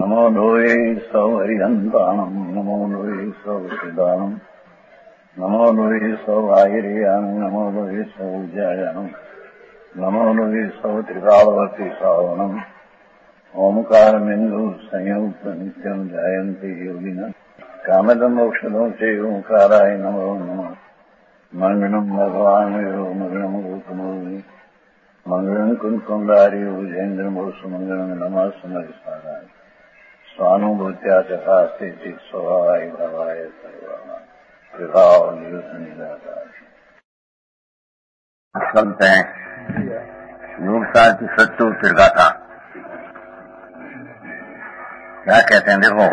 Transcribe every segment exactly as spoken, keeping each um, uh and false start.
नमो लोये सौहरिहन्ताणम् नमो लोये सौहृदानम् नमो लोये सौभागिर्यानम् नमो लोये सौज्यायानम् नमो लोये सौत्रिकालवर्ति सावनम् ओंकारमिन्दु संयुक्त नित्यम् जायन्ति योगिनः कामदम् मोक्षदम् च ओंकाराय नमो नमः मंगलम् भगवान् यो मंगलम् रूपमोहि मंगलम् कुंकुंडारि भुजेन्द्रमोसु मंगलम् नमः समरिसाराय स्वानुभूत्या चकास्ते स्वभावाय भावाय सर्वाणां विभाव निदाकार शब्द है योग शास्त्र सत्य त्रिगाथा। क्या कहते हैं देखो,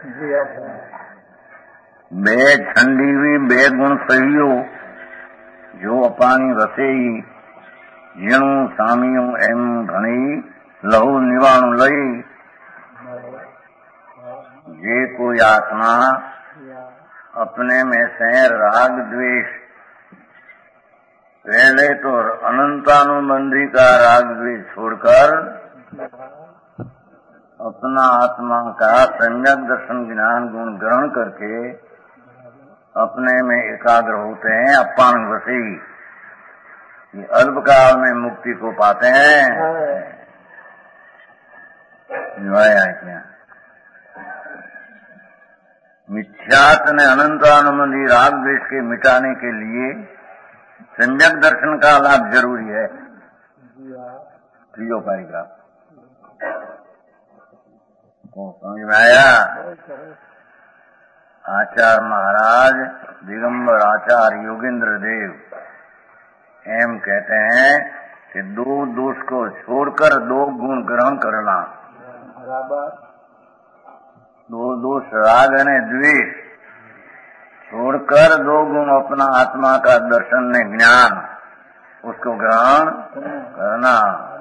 बे ठंडी बे गुण सहियो जो अपानी रसेई जीणु सामियों एम घणी लहू निवाणु लई ये कोई आत्मा अपने में से राग द्वेष पहले तो अनंतानुबंधी का राग द्वेष छोड़कर अपना आत्मा का सम्यक दर्शन ज्ञान गुण ग्रहण करके अपने में एकाग्र होते हैं। अपान वसी ये अल्पकाल में मुक्ति को पाते हैं। क्या मिथ्यात ने अनंतानुबंधी राग द्वेष के मिटाने के लिए सम्यक दर्शन का लाभ जरूरी है। त्रियोपारी का तो समझ में आया। आचार्य महाराज दिगंबर आचार्य योगेंद्र देव एम कहते हैं कि दो दोष को छोड़कर दो गुण ग्रहण करना। दो दोष राग ने द्वेष छोड़कर दो गुण अपना आत्मा का दर्शन ने ज्ञान उसको ग्रहण करना।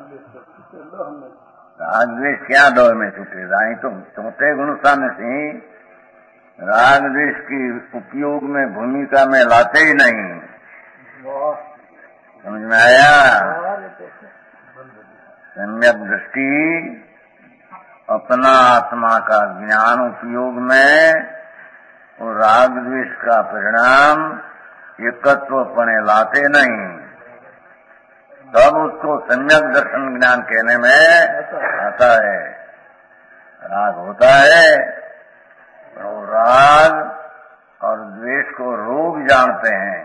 राग द्वेष क्या दौर में छूटेगा? तो चौथे गुण सामने से राग द्वेष की उपयोग में भूमिका में लाते ही नहीं। समझ में आया? सम्यक दृष्टि अपना आत्मा का ज्ञान उपयोग में और राग द्वेष का परिणाम एकत्वपणे लाते नहीं, तब उसको सम्यक दर्शन ज्ञान कहने में आता है। राग होता है और राग और द्वेष को रोग जानते हैं।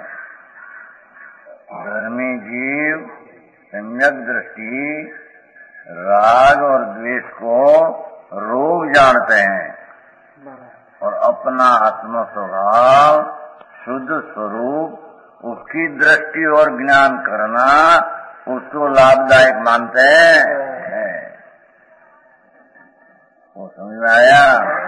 धर्मी जीव सम्यक दृष्टि राग और द्वेष को रोग जानते हैं और अपना आत्म स्वभाव शुद्ध स्वरूप उसकी दृष्टि और ज्ञान करना उसको लाभदायक मानते हैं। वो समझ में आया?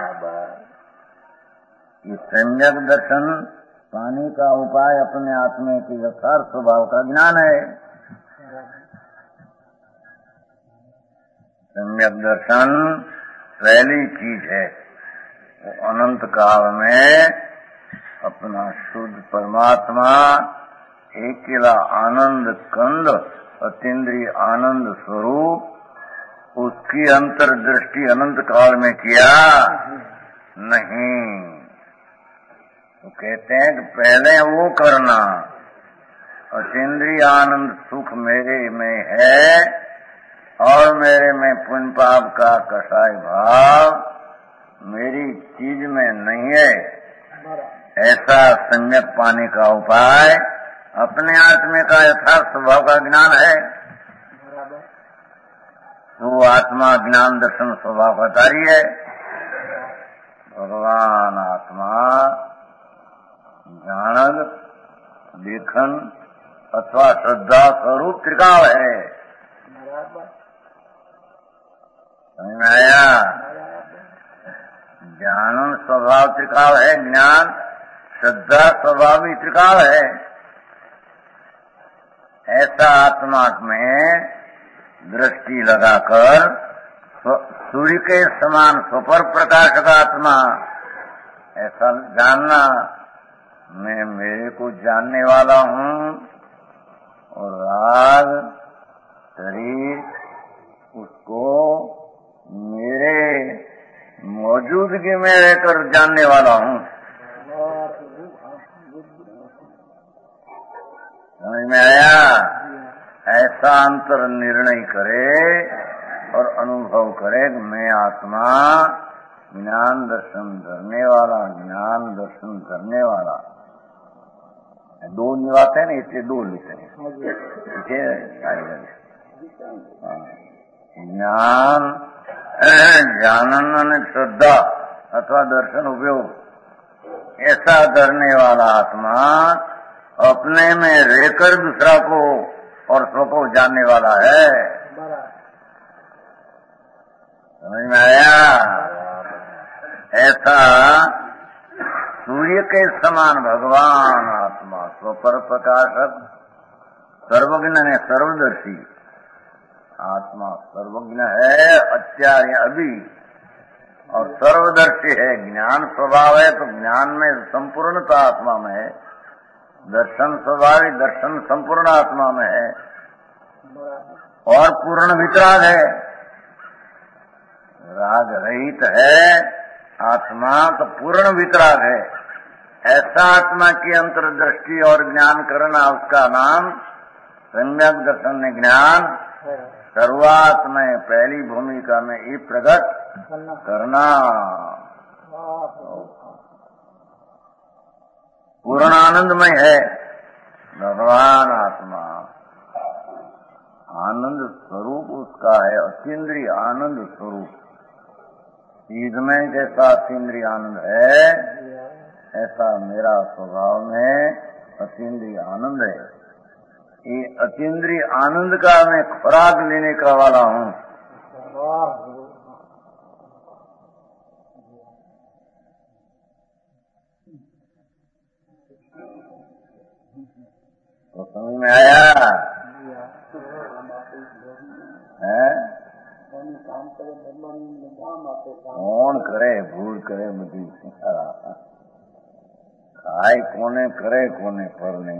ये सम्यक दर्शन पाने का उपाय अपने आत्मा के यथार्थ स्वभाव का ज्ञान है। सम्यक दर्शन पहली चीज है, वो अनंत काल में अपना शुद्ध परमात्मा अकेला आनंद कंद अतीन्द्रिय आनंद स्वरूप उसकी अंतर्दृष्टि अनंत काल में किया नहीं। तो कहते हैं कि पहले वो करना, अतीन्द्रिय आनंद सुख मेरे में है और मेरे में पुण्य पाप का कसाई भाव मेरी चीज में नहीं है, ऐसा सम्यक पाने का उपाय अपने आत्मा का यथार्थ स्वभाव का ज्ञान है। तो आत्मा ज्ञान दर्शन स्वभाव का कार्य है। भगवान आत्मा जानन देखन अथवा श्रद्धा स्वरूप त्रिकाल है। समझ में आया? ज्ञान स्वभाव त्रिकाल है, ज्ञान श्रद्धा स्वभाव भी त्रिकाल है। ऐसा आत्मा में दृष्टि लगाकर सूर्य के समान सुपर प्रकाश का आत्मा ऐसा जानना, मैं मेरे को जानने वाला हूँ और राग शरीर उसको मेरे मौजूदगी में रहकर जानने वाला हूँ। समझ में आया? ऐसा अंतर निर्णय करे और अनुभव करे कि मैं आत्मा ज्ञान दर्शन करने वाला, ज्ञान दर्शन करने वाला। दो निवाते हैं ना, इसलिए दो लिखते हैं। ज्ञान जानन श्रद्धा अथवा दर्शन उपयोग, ऐसा करने वाला आत्मा अपने में रहकर दूसरा को और स्व को जानने वाला है। समझ में आया? ऐसा सूर्य के समान भगवान आत्मा स्वपर प्रकाशक, सर्वज्ञ है, सर्वदर्शी आत्मा सर्वज्ञ है अत्यार्य अभी, और सर्वदर्शी है। ज्ञान स्वभाव है तो ज्ञान में संपूर्णता आत्मा में है, दर्शन स्वभाविक दर्शन संपूर्ण आत्मा में है, और पूर्ण वितराग है, राग रहित है आत्मा तो पूर्ण वितराग है। ऐसा आत्मा की अंतर्दृष्टि और ज्ञान करना, उसका नाम सम्यक दर्शन ज्ञान शुरुआत में पहली भूमिका में ये प्रकट करना। पूर्ण आनंदमय है भगवान आत्मा, आनंद स्वरूप उसका है, अतीन्द्रिय आनंद स्वरूप। चीज में जैसा अतीन्द्रिय आनंद है, ऐसा मेरा स्वभाव में अतीन्द्रिय आनंद है। ये अतीन्द्रिय आनंद का मैं खुराक लेने का वाला हूँ। तो समझ में आया है? कौन करे भूल करे मुझे खाए कोने करे कोने पर नहीं।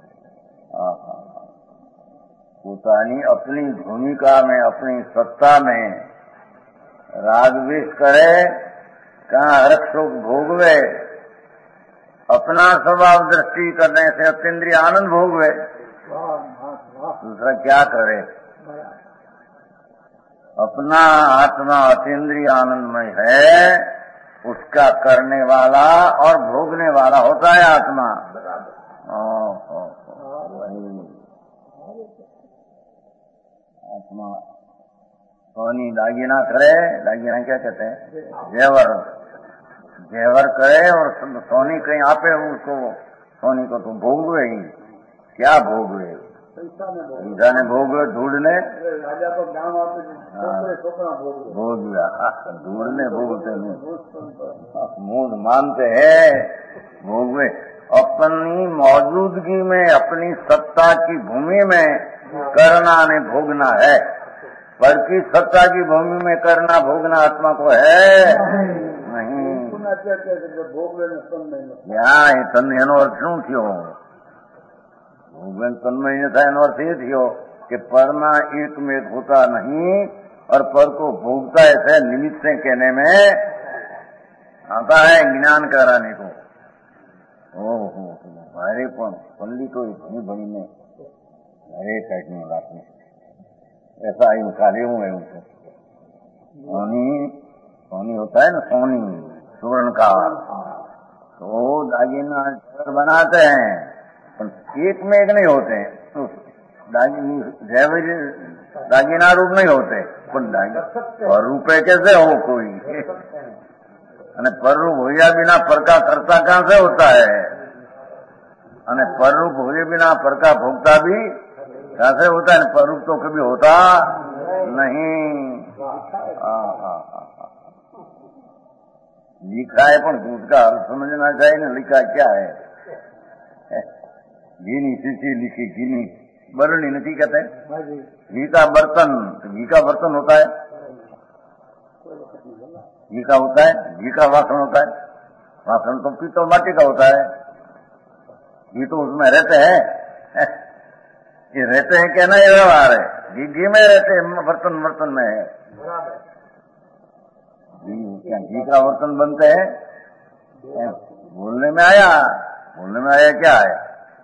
पोतानी अपनी भूमिका में अपनी सत्ता में राग विष करे, कहाँ हरक सुख भोगवे, अपना स्वभाव दृष्टि करने से अतीन्द्रिय आनंद भोगवे, दूसरा क्या करे? अपना आत्मा अतीन्द्रिय आनंदमय है, उसका करने वाला और भोगने वाला होता है आत्मा। वही आत्मा सोनी दागिना करे, दागिना क्या कहते हैं? जेवर, जेवर करे और सोनी कहीं आपे उसको, सोनी को तुम भोगवे ही क्या भोगवे? ईसा ने भोगवे, ढूंढने भोग लिया, ढूंढने भोगते नहीं, मूड मानते हैं भोगवे। अपनी मौजूदगी में अपनी सत्ता की भूमि में करना ने भोगना है, पर की सत्ता की भूमि में करना भोगना आत्मा को है नहीं। यहाँ तन्मय નો અર્થ શું થયો? ભોગવન તન્મય થાય એનો અર્થ એ થયો कि परमा एक में होता नहीं और पर को भोगता ऐसे निमित्त से कहने में आता है ज्ञान कराने को। ओहो मारे पण पंडितो इतनी बड़ी में अरे काटने बात में ऐसा ही कार्य हूँ है उनको। सोनी सोनी होता है ना, सोनी सुवर्ण का, तो दागिना बनाते हैं पर एक में एक नहीं होते हैं, तो दागिना रूप नहीं होते, पर रूपे कैसे हो कोई? અને પરરૂપ હોયા बिना परका करता कहाँ से होता है? અને पररूप होए बिना परका भोगता भी कहाँ से होता है? पररूप तो कभी होता नहीं। लिखा है पर दूध का अर्थ समझना चाहिए ना, लिखा क्या है? घीनी शीशी लिखी, घीनी बरनी नहीं कहते, घी का बर्तन, घी का बर्तन होता है, घी का होता है, घी का वासन होता है, वासन तो पीतल माटी का होता है, घी तो उसमें रहते हैं, ये रहते हैं क्या ना, ये व्यवहार है, घी घी में रहते हैं, बर्तन बर्तन में है। क्या घी का बर्तन बनते हैं? बोलने में आया, बोलने में आया क्या आया?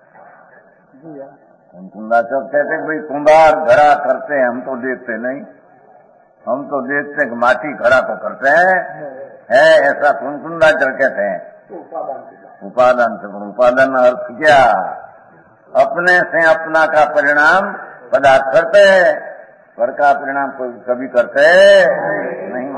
कुंदाचक कहते भाई कुंभार घड़ा करते हैं, हम तो देखते नहीं, हम तो देखते हैं माटी घड़ा तो करते हैं, है ऐसा कुंदाचक कहते हैं। उपादान से उपादान अर्थ क्या? अपने से अपना का परिणाम पदार्थ करते हैं, पर का परिणाम कोई कभी करते नहीं।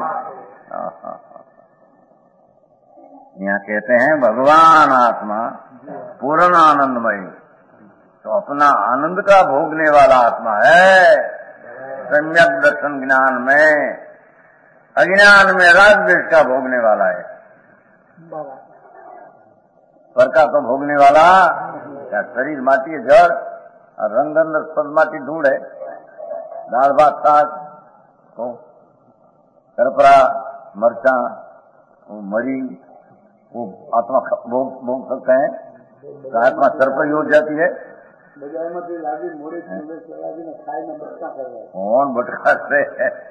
यहाँ कहते हैं भगवान आत्मा पूर्ण आनंदमय, तो अपना आनंद का भोगने वाला आत्मा है। सम्यक दर्शन ज्ञान में, अज्ञान में राग द्वेष का भोगने वाला है। पर का तो भोगने वाला क्या? शरीर माटी है, जड़, और रंग अंदर सब माटी धूड़ है। दाल भात साग तो करपरा मरचा वो मरी वो आत्मा भोग भोग सकते हैं, तो आत्मा सर पर हो जाती है। कौन बटका से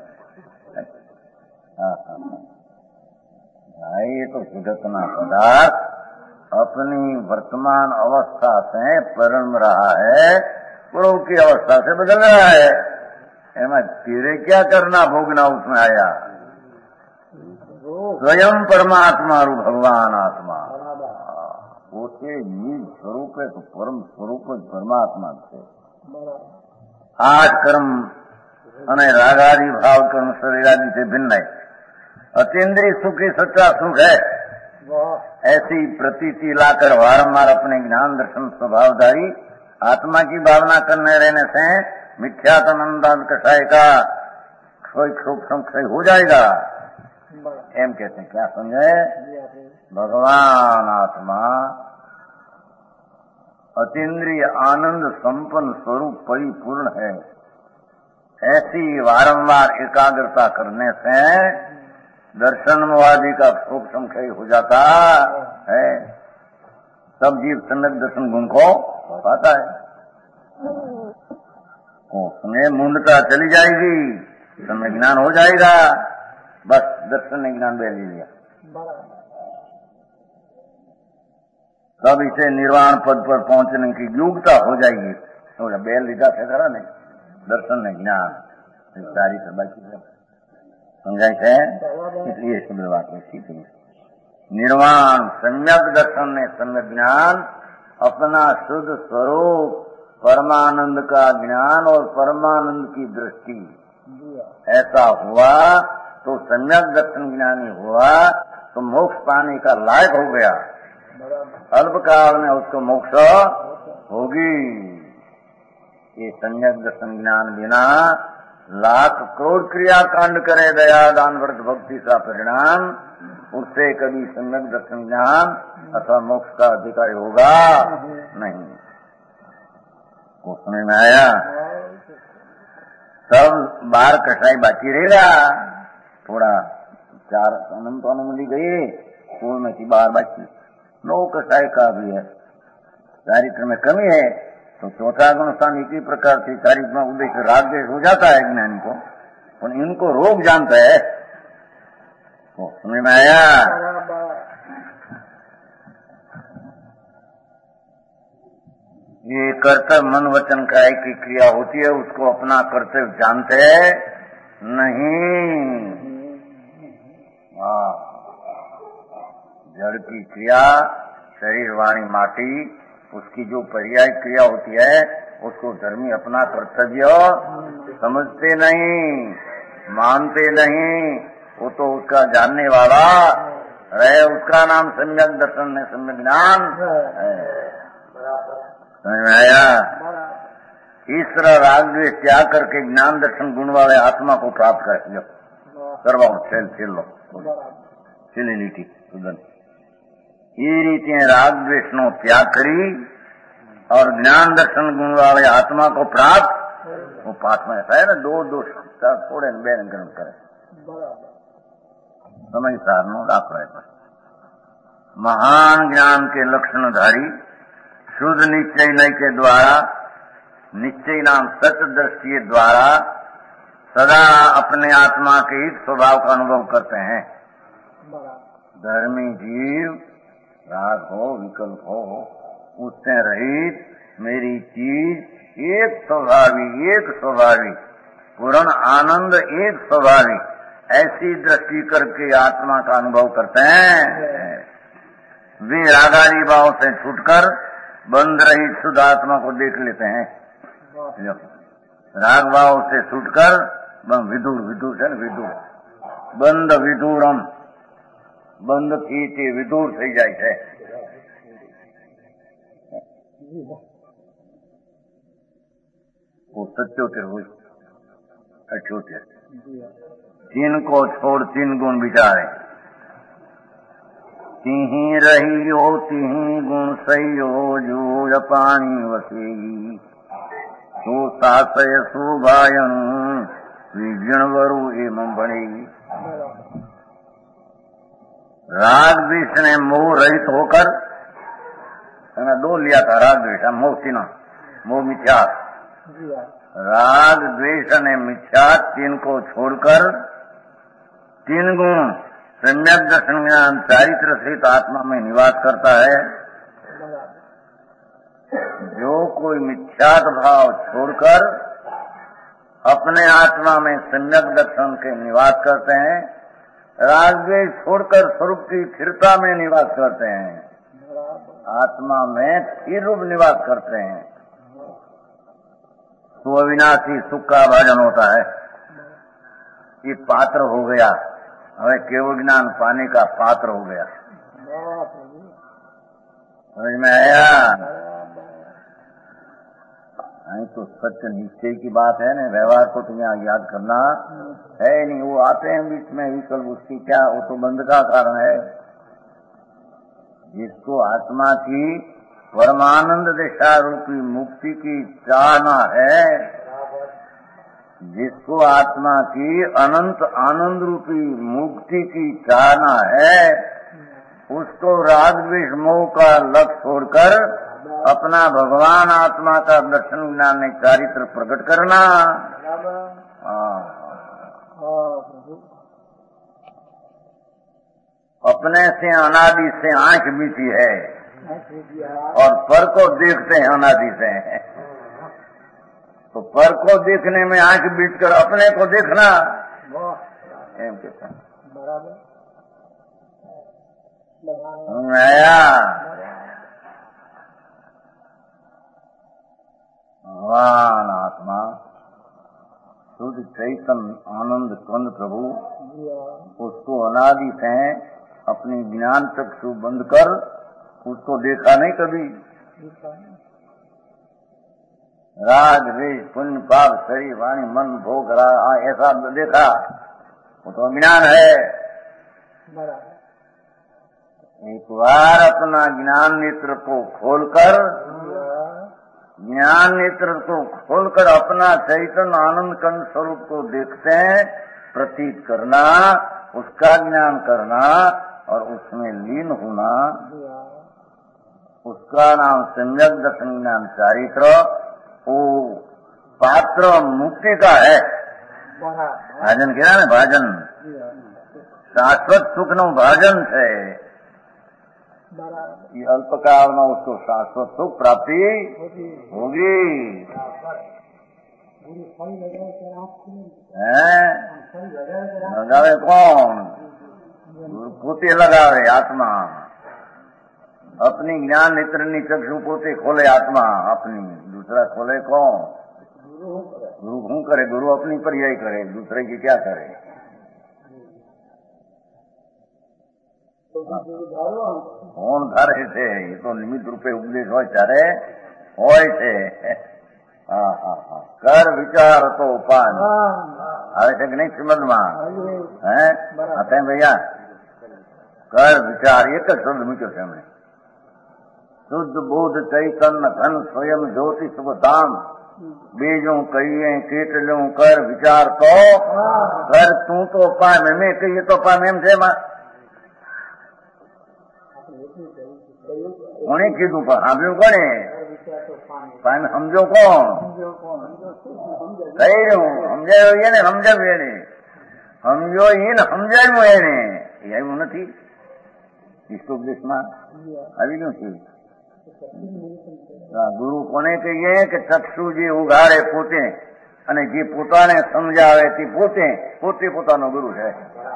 भाई? ये तो सुगतना पदार्थ अपनी वर्तमान अवस्था से परम रहा है, पूर्व की अवस्था से बदल रहा है। एमा तेरे क्या करना भोगना उसमें आया? स्वयं परमात्मा रू भगवान आत्मा પોતે નિજ સ્વરૂપે તો પરમ સ્વરૂપ જ પરમાત્મા છે। આઠ કર્મ અને રાગાદી ભાવ કર્મ શરીરાદि से भिन्न है। अतीन्द्रिय सुख ही सच्चा सुख है। ऐसी प्रतीति लाकर बारम्बार अपने ज्ञान दर्शन स्वभावधारी आत्मा की भावना करने रहने से मिथ्यात्मानंद कषाय का क्षय क्षोभ क्षय हो जाएगा। एम कहते हैं, क्या समझे? भगवान आत्मा अतीन्द्रिय आनंद संपन्न स्वरूप परिपूर्ण है। ऐसी वारंवार एकाग्रता करने से दर्शन मोहादि का क्षोभ संक्षय हो जाता है। सब जीव सम्यक दर्शन गुण को पाता है। उसमें मूंढता चली जाएगी, सम्यक ज्ञान हो जाएगा। बस दर्शन ज्ञान ले लिया, तब इसे निर्वाण पद पर पहुंचने की योग्यता हो जाएगी। तो बैल लिखा थे करा नहीं, दर्शन ज्ञान सारी सब बाकी समझाई है। इसलिए शुद्ध बात में सीख निर्वाण सम्यक दर्शन ने सम्यक ज्ञान अपना शुद्ध स्वरूप परमानंद का ज्ञान और परमानंद की दृष्टि ऐसा हुआ तो सम्यक दर्शन ज्ञानी हुआ तो मोक्ष पाने का लायक हो गया। अल्प काल में उसको मोक्ष होगी। ये सम्यक दर्शन ज्ञान बिना लाख करोड़ क्रिया कांड करे दया दान व्रत भक्ति का परिणाम उससे कभी सम्यक दर्शन ज्ञान अथवा मोक्ष का अधिकारी होगा नहीं। को समझ में आया? सब बार कसाई बाकी रहेगा। थोड़ा चार अनंत अनुमति गई, स्कूल में की बार बाकी नौ कसाई का भी है। चारित्र में कमी है तो चौथा गुण स्थान इसी प्रकार से चारित्र में उद्देश्य राग देश हो जाता है ज्ञानी को, और इनको रोग जानता है। तो समझ में आया? ये कर्तव्य मन वचन काय की क्रिया होती है, उसको अपना कर्तव्य जानते नहीं। जड़ की क्रिया शरीर वाणी माटी उसकी जो पर्याय क्रिया होती है उसको धर्मी अपना कर्तव्य समझते नहीं, मानते नहीं। वो तो उसका जानने वाला रहे, उसका नाम सम्यक दर्शन है, सम्यक ज्ञान है। समझ में आया? इस तरह राग द्वेष त्याग करके ज्ञान दर्शन गुण वाले आत्मा को प्राप्त कर लो। करवाओ खेल खेल लो खेली नीति ये रीतियां राग द्वेष नो त्याग करी और ज्ञान दर्शन गुण वाले आत्मा को प्राप्त वो पास में ऐसा है ना, दो दोष थोड़े बैन ग्रहण करे समझ सारनो दाखला है। महान ज्ञान के लक्षणधारी शुद्ध निश्चय नय के द्वारा निश्चय नाम सत्य दृष्टि द्वारा सदा अपने आत्मा के इस स्वभाव का अनुभव करते हैं। धर्मी जीव राग हो विकल्प हो उससे रहित मेरी चीज एक स्वभावी एक स्वभावी पूर्ण आनंद एक स्वभावी ऐसी दृष्टि करके आत्मा का अनुभव करते हैं। वे रागादी भाव से छूटकर बंध रहित शुद्ध आत्मा को देख लेते हैं। राग भाव से छूटकर विदुर विदुर है विदुर બંધ વિદુરમ બંધ થી તે વિદુર થઈ જાય છે। वो सत्योतर हुई अठोतर तीन को छोड़ तीन गुण विचारे तिही रही हो तिही गुण सही हो जो पानी वसेगी तो सासय सुभायन विजणवरु एवं बनेगी। राग द्वेष ने मोह रहित होकर दो लिया था राग द्वेष मोह तीन मोह मिथ्या राग द्वेष ने मिथ्या तीन को छोड़कर तीन गुण सम्यक दर्शन ज्ञान चारित्र सहित आत्मा में निवास करता है। जो कोई मिथ्यात भाव छोड़कर अपने आत्मा में सम्यक दर्शन के निवास करते हैं राग द्वेष छोड़कर स्वरूप की स्थिरता में निवास करते हैं आत्मा में स्थिर रूप निवास करते हैं तो अविनाशी सुख का भाजन होता है। ये पात्र हो गया हमें केवल ज्ञान पाने का पात्र हो गया। समझ में आया? नहीं तो सत्य निश्चय की बात है ना व्यवहार को तो यहाँ याद करना है नहीं। वो आते हैं बीच में ही कल उसकी क्या वो तो बंध का कारण है। जिसको आत्मा की परमानंद दिशा रूपी मुक्ति की चाहना है जिसको आत्मा की अनंत आनंद रूपी मुक्ति की चाहना है उसको राग द्वेष मोह का लक्ष्य छोड़कर अपना भगवान आत्मा का दर्शन ज्ञान ने चारित्र प्रकट करना। अपने से अनादि से आंख बीती है और पर को देखते हैं अनादि से तो पर को देखने में आंख बीत कर अपने को देखना एम कहता नया भगवान आत्मा शुद्ध चैतन्य आनंद कंद प्रभु उसको अनादि से अपनी ज्ञान चक्षु बंद कर उसको देखा नहीं कभी। राग द्वेष पुण्य पाप शरीर वाणी मन भोग ऐसा देखा वो तो अज्ञान है। एक बार अपना ज्ञान नेत्र को खोलकर ज्ञान नेत्र को खोलकर अपना चैतन्य आनंद कंद स्वरूप को देखते हैं प्रतीत करना उसका ज्ञान करना और उसमें लीन होना उसका नाम सम्यक दर्शन ज्ञान चारित्र वो पात्र मुक्ति का है। भाजन कह ना भाजन शाश्वत सुख नो भाजन है। ये अल्पकाल में उसको शाश्वत सुख प्राप्ति होगी। लगावे कौन पोते लगावे आत्मा अपनी ज्ञान नेत्रनी चक्षु पोते खोले आत्मा अपनी दूसरा खोले कौन गुरु हूँ करे गुरु अपनी पर यही करे दूसरे की क्या करे। कौन धारे છે એ તો નિમિત્ત રૂપે ઉપદેશ હોય ત્યારે હોય છે। હા હા હા કર વિચાર તો ઉપાન આવે છે કે નહીં શ્રીમદમાં હે હતા ભૈયા કર વિચાર એક જ શબ્દ મૂક્યો છે એમણે શુદ્ધ બોધ ચૈતન્ય ઘન સ્વયં જ્યોતિ શુભ ધામ બીજું કહીએ કેટલું કર વિચાર તો કર તું તો પામે મેં કહીએ તો પામે એમ છે એમાં કોને કીધું પણ સાંભળ્યું કોને પામે સમજો કોણ કહી રહ્યું સમજાયું એને સમજાવ્યું એને સમજો એને સમજાવ્યું એને એ આવ્યું નથી ઈષ્ટોપદેશમાં આવી ગયું છે. ગુરુ કોને કહીએ કે ચક્ષુ જે ઉઘાડે પોતે અને જે પોતાને સમજાવે તે પોતે પોતે પોતાનો ગુરુ છે.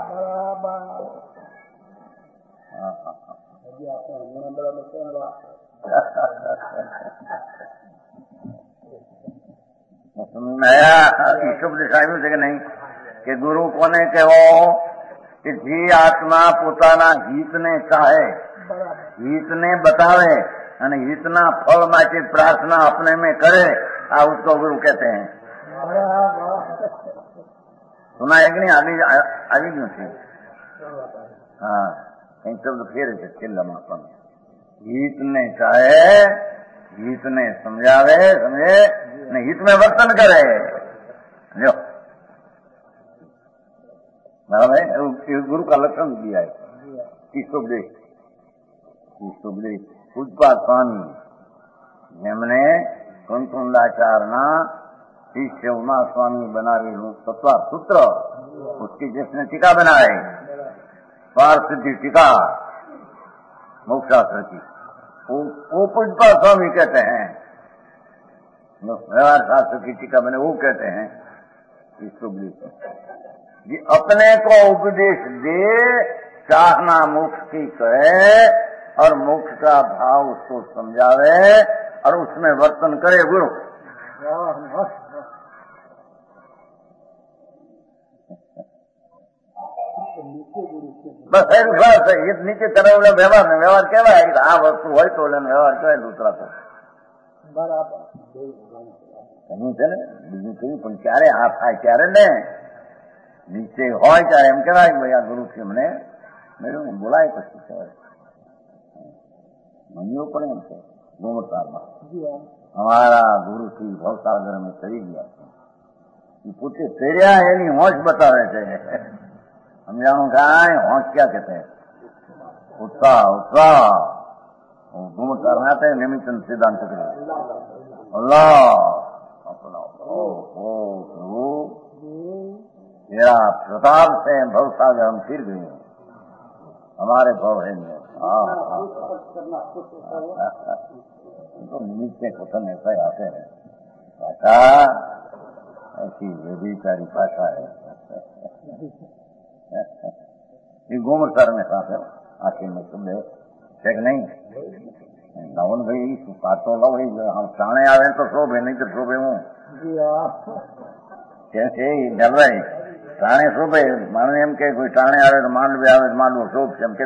ઈષ્ટોપદેશ આવ્યું છે કે નહીં કે ગુરુ કોને કહેવો કે જે આત્મા પોતાના હિતને ચાહે, હિતને બતાવે અને हितना फल માટે प्रार्थना अपने में करे, आ उसको गुरु कहते हैं. सुना है कि नहीं? आगे आगे क्यों थी? हाँ, कहीं शब्द फेर है छेल्लाમાં પણ हित ने चाहे, हित ने समझावे, समझे ने हित में वर्तन करे. जो गुरु का लक्षण दिया है ઈષ્ટોપદેશ. ઈષ્ટોપદેશ પૂજપાદ સ્વામી જેમને કુંતુંડાચારના शिष्य उमा स्वामी बनावेલું तत्वा सूत्र उसकी जिसने टीका बनाई स्वार्थ सिद्धि टीका मोक्षास्त्र की, वो, वो पूजपा स्वामी कहते हैं. व्यवहार शास्त्र की टीका बने वो कहते हैं ईष्टोपदेश. जी अपने को उपदेश दे, चाहना मोक्ष की कहे और मोक्ष का भाव उसको समझावे और उसमें वर्तन करे गुरु. बस बस ये नीचे तरह व्यवहार ने व्यवहार कहवा आ वस्तु हो तो व्यवहार कहे दूसरा तो बराबर कहूँ છે ને બીજું કહ્યું પણ ક્યારે આ થાય ત્યારે ને નીચે હોય ત્યારે એમ કહેવાય કે ભાઈ આ ગુરુ થી મને મેળવ્યું બોલાય પછી કહેવાય. મન્યો પણ એમ છે ગોમતારમાં અમારા ગુરુથી ભવસાગર અમે તરી ગયા એ પોતે તર્યા એની હોશ બતાવે છે. समझाऊं गाय होश क्या कहते हैं? उत्साह उत्साह घूम करना थे निमित्त सिद्धांत अल्लाह अपना ओ ओ प्रभु तेरा प्रताप से भव सागर हम फिर गए, हमारे भव है तो निमित्त कथन ऐसा ही आते हैं. भाषा ऐसी व्यभिचारी भाषा है. ये गोमर सर में साथ है आखिर में सुन ले ठीक नहीं नवन भाई पातो लो भाई हम चाणे आवे तो शोभे नहीं तो शोभे हूँ कैसे डर रहे चाणे शोभे मानो एम के कोई चाणे आवे तो मांडवे आवे तो मांडવો शोभ છે એમ કે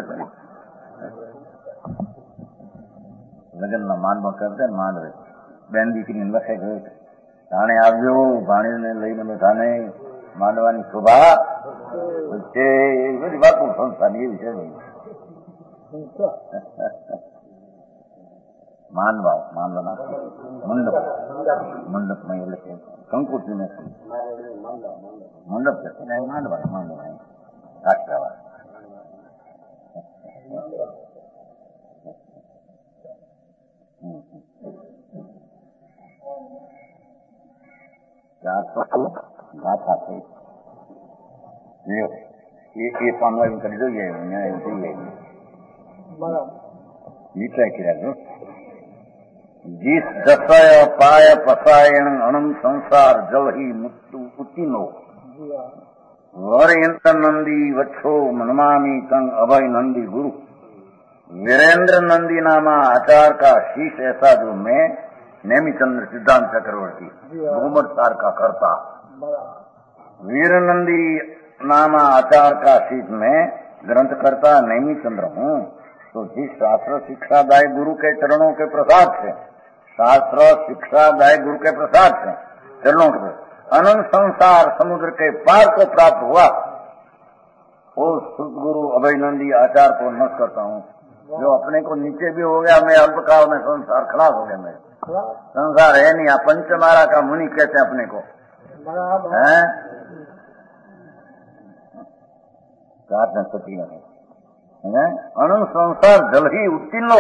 લગ્ન ના માંડવો કરતે માંડવે બેન દીકરી લખે ગયો ચાણે આવજો ભાણીને લઈને બેઠા ને માંડવાની શોભા બધી વાતો સંસ્થાની એવી છે નહીં. માનવા માનવાના મંડપ મંડપમાં એટલે કે કંકુતિ નથી મંડપ છે માંડવા માંડવા કાઠિયાવાડ ગાથા છે એ પામવા કરી જોઈએ જોઈએ નીચે કર્યા જીસ દસાય પાય પસાયણ અનંત સંસાર જવહી મુક્તુ ઉતીનો વર યંત્ર નંદી વચ્છો મનમામી તંગ અભય नंदी गुरु वीरेंद्र नंदी नामा आचार का शीश ऐसा जो मैं नेमिचंद्र सिद्धांत चक्रवर्ती घूमर सार का करता वीर नंदी नामा आचार का शीश में ग्रंथ करता नेमी चंद्र हूँ. तो जिस शास्त्र शिक्षादाय गुरु के चरणों के प्रसाद से शास्त्र शिक्षादाय गुरु के प्रसाद से चरणों के अनंत संसार समुद्र के पार को प्राप्त हुआ वो सदगुरु अभयनंदी आचार को नमस्कार करता हूँ. जो अपने को नीचे भी हो गया, मैं अल्पकाल में संसार खलास हो गया. मेरे संसार है नहीं. आप पंचमारा का मुनि कहते हैं अपने को है सती अनंत संसार जल ही उत्तीर्ण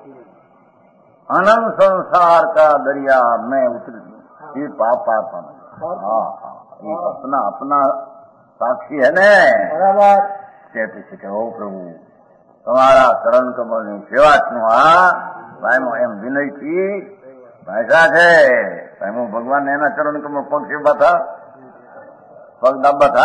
अनंत संसार का दरिया में उतरी फिर पाप पाप हाँ अपना अपना साक्षी है न. कहते थे कि ओ प्रभु તમારા ચરણ કમળની સેવા છું આ ભાઈ એમ વિનય થી ભાષા છે ભાઈ હું ભગવાન એના ચરણ કમળ પગ સેવા था पग दबा था।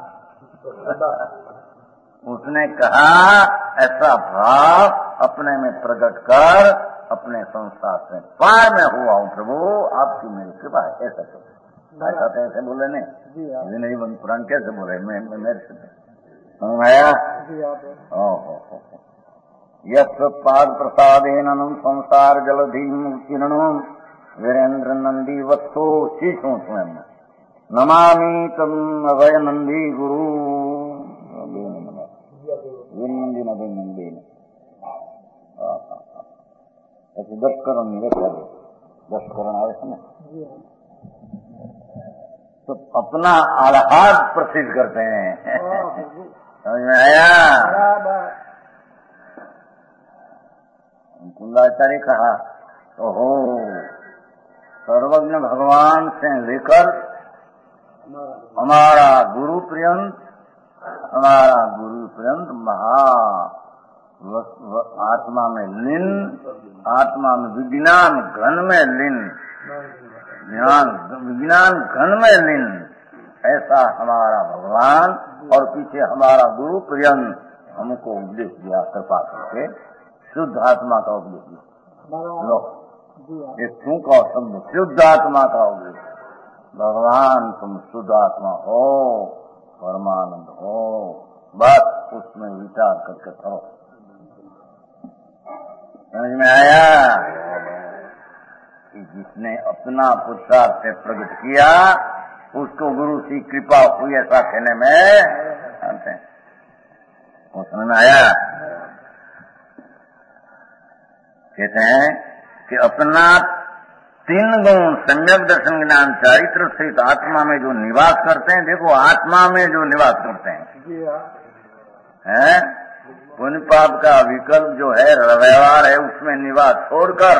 उसने कहा ऐसा भाव अपने में प्रकट कर अपने संसार से पार में हुआ हूँ प्रभु आपकी मेरी कृपा है। ऐसा तो ऐसा तो ऐसे बोले नहीं नहीं बन पुराण कैसे बोले मैं मेरे से समझ आया। ओहो यश पाद प्रसादेन संसार जलधि किरणम वीरेंद्र नंदी वत्सो शीशो स्वयं नमामि तम अभय नंदी गुरु नंदी नदी नंदी ऐसे दस करण दस करण आवे ना तो अपना आह्लाद प्रसिद्ध करते हैं। समझ में आया। कुंदाचार्य कहा ओहो सर्वज्ञ भगवान से लेकर हमारा गुरु पर्यंत हमारा गुरु पर्यंत महा आत्मा में लीन आत्मा में विज्ञान घन में लीन ज्ञान विज्ञान घन में लीन ऐसा हमारा भगवान और पीछे हमारा गुरु पर्यंत हमको उपदेश दिया कृपा करके शुद्ध आत्मा का उपदेश दिया। लो ये क्यों का शब्द शुद्ध आत्मा का उपदेश। भगवान तुम शुद्ध आत्मा हो परमानंद हो बस उसमें विचार करके करो। समझ में आया कि जिसने अपना पुरुषार्थ से प्रकट किया उसको गुरु की कृपा हुई ऐसा कहने में जानते हैं। वो समझ में आया। कहते हैं कि अपना तीन गुण सम्यक दर्शन ज्ञान चारित्र सहित आत्मा में जो निवास करते हैं। देखो आत्मा में जो निवास करते हैं हैं पुण्य पाप का विकल्प जो है व्यवहार है उसमें निवास छोड़कर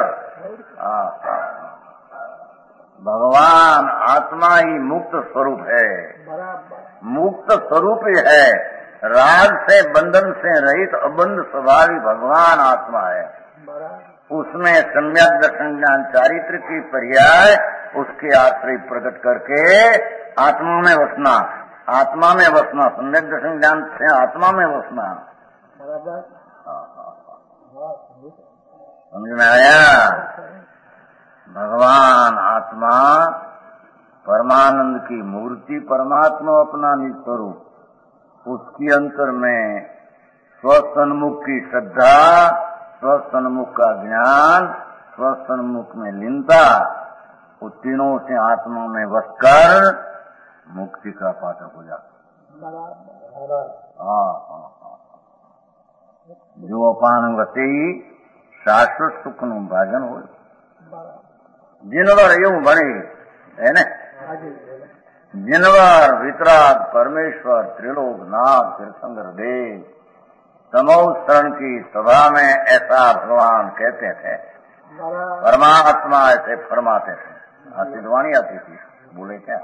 भगवान आत्मा ही मुक्त स्वरूप है मुक्त स्वरूप ही है राग से बंधन से रहित अबंध स्वभावी भगवान आत्मा है। उसमें सम्यक दर्शन ज्ञान चारित्र की पर्याय उसके आश्रय प्रकट करके आत्मा में वसना आत्मा में वसना सम्यक दर्शन ज्ञान से आत्मा में वसना। समझ में आया। भगवान आत्मा परमानंद की मूर्ति परमात्मा अपना निस्वरूप उसकी अंतर में स्वसन्मुख की श्रद्धा स्वसन्मुख का ज्ञान स्वसन्मुख में लीनता उन तीनों से आत्मा में बसकर मुक्ति का पात्र हो जाता। हाँ हाँ हाँ जो अपान वते ही शाश्वत सुख नु भाजन हो जिनवर એવું ભણે है न जिनवर वितराग परमेश्वर त्रिलोक नाथ तीर्थंकर देव समो शरण की सभा में ऐसा भगवान कहते थे परमात्मा ऐसे फरमाते थे। आशीर्वाणी आती थी बोले क्या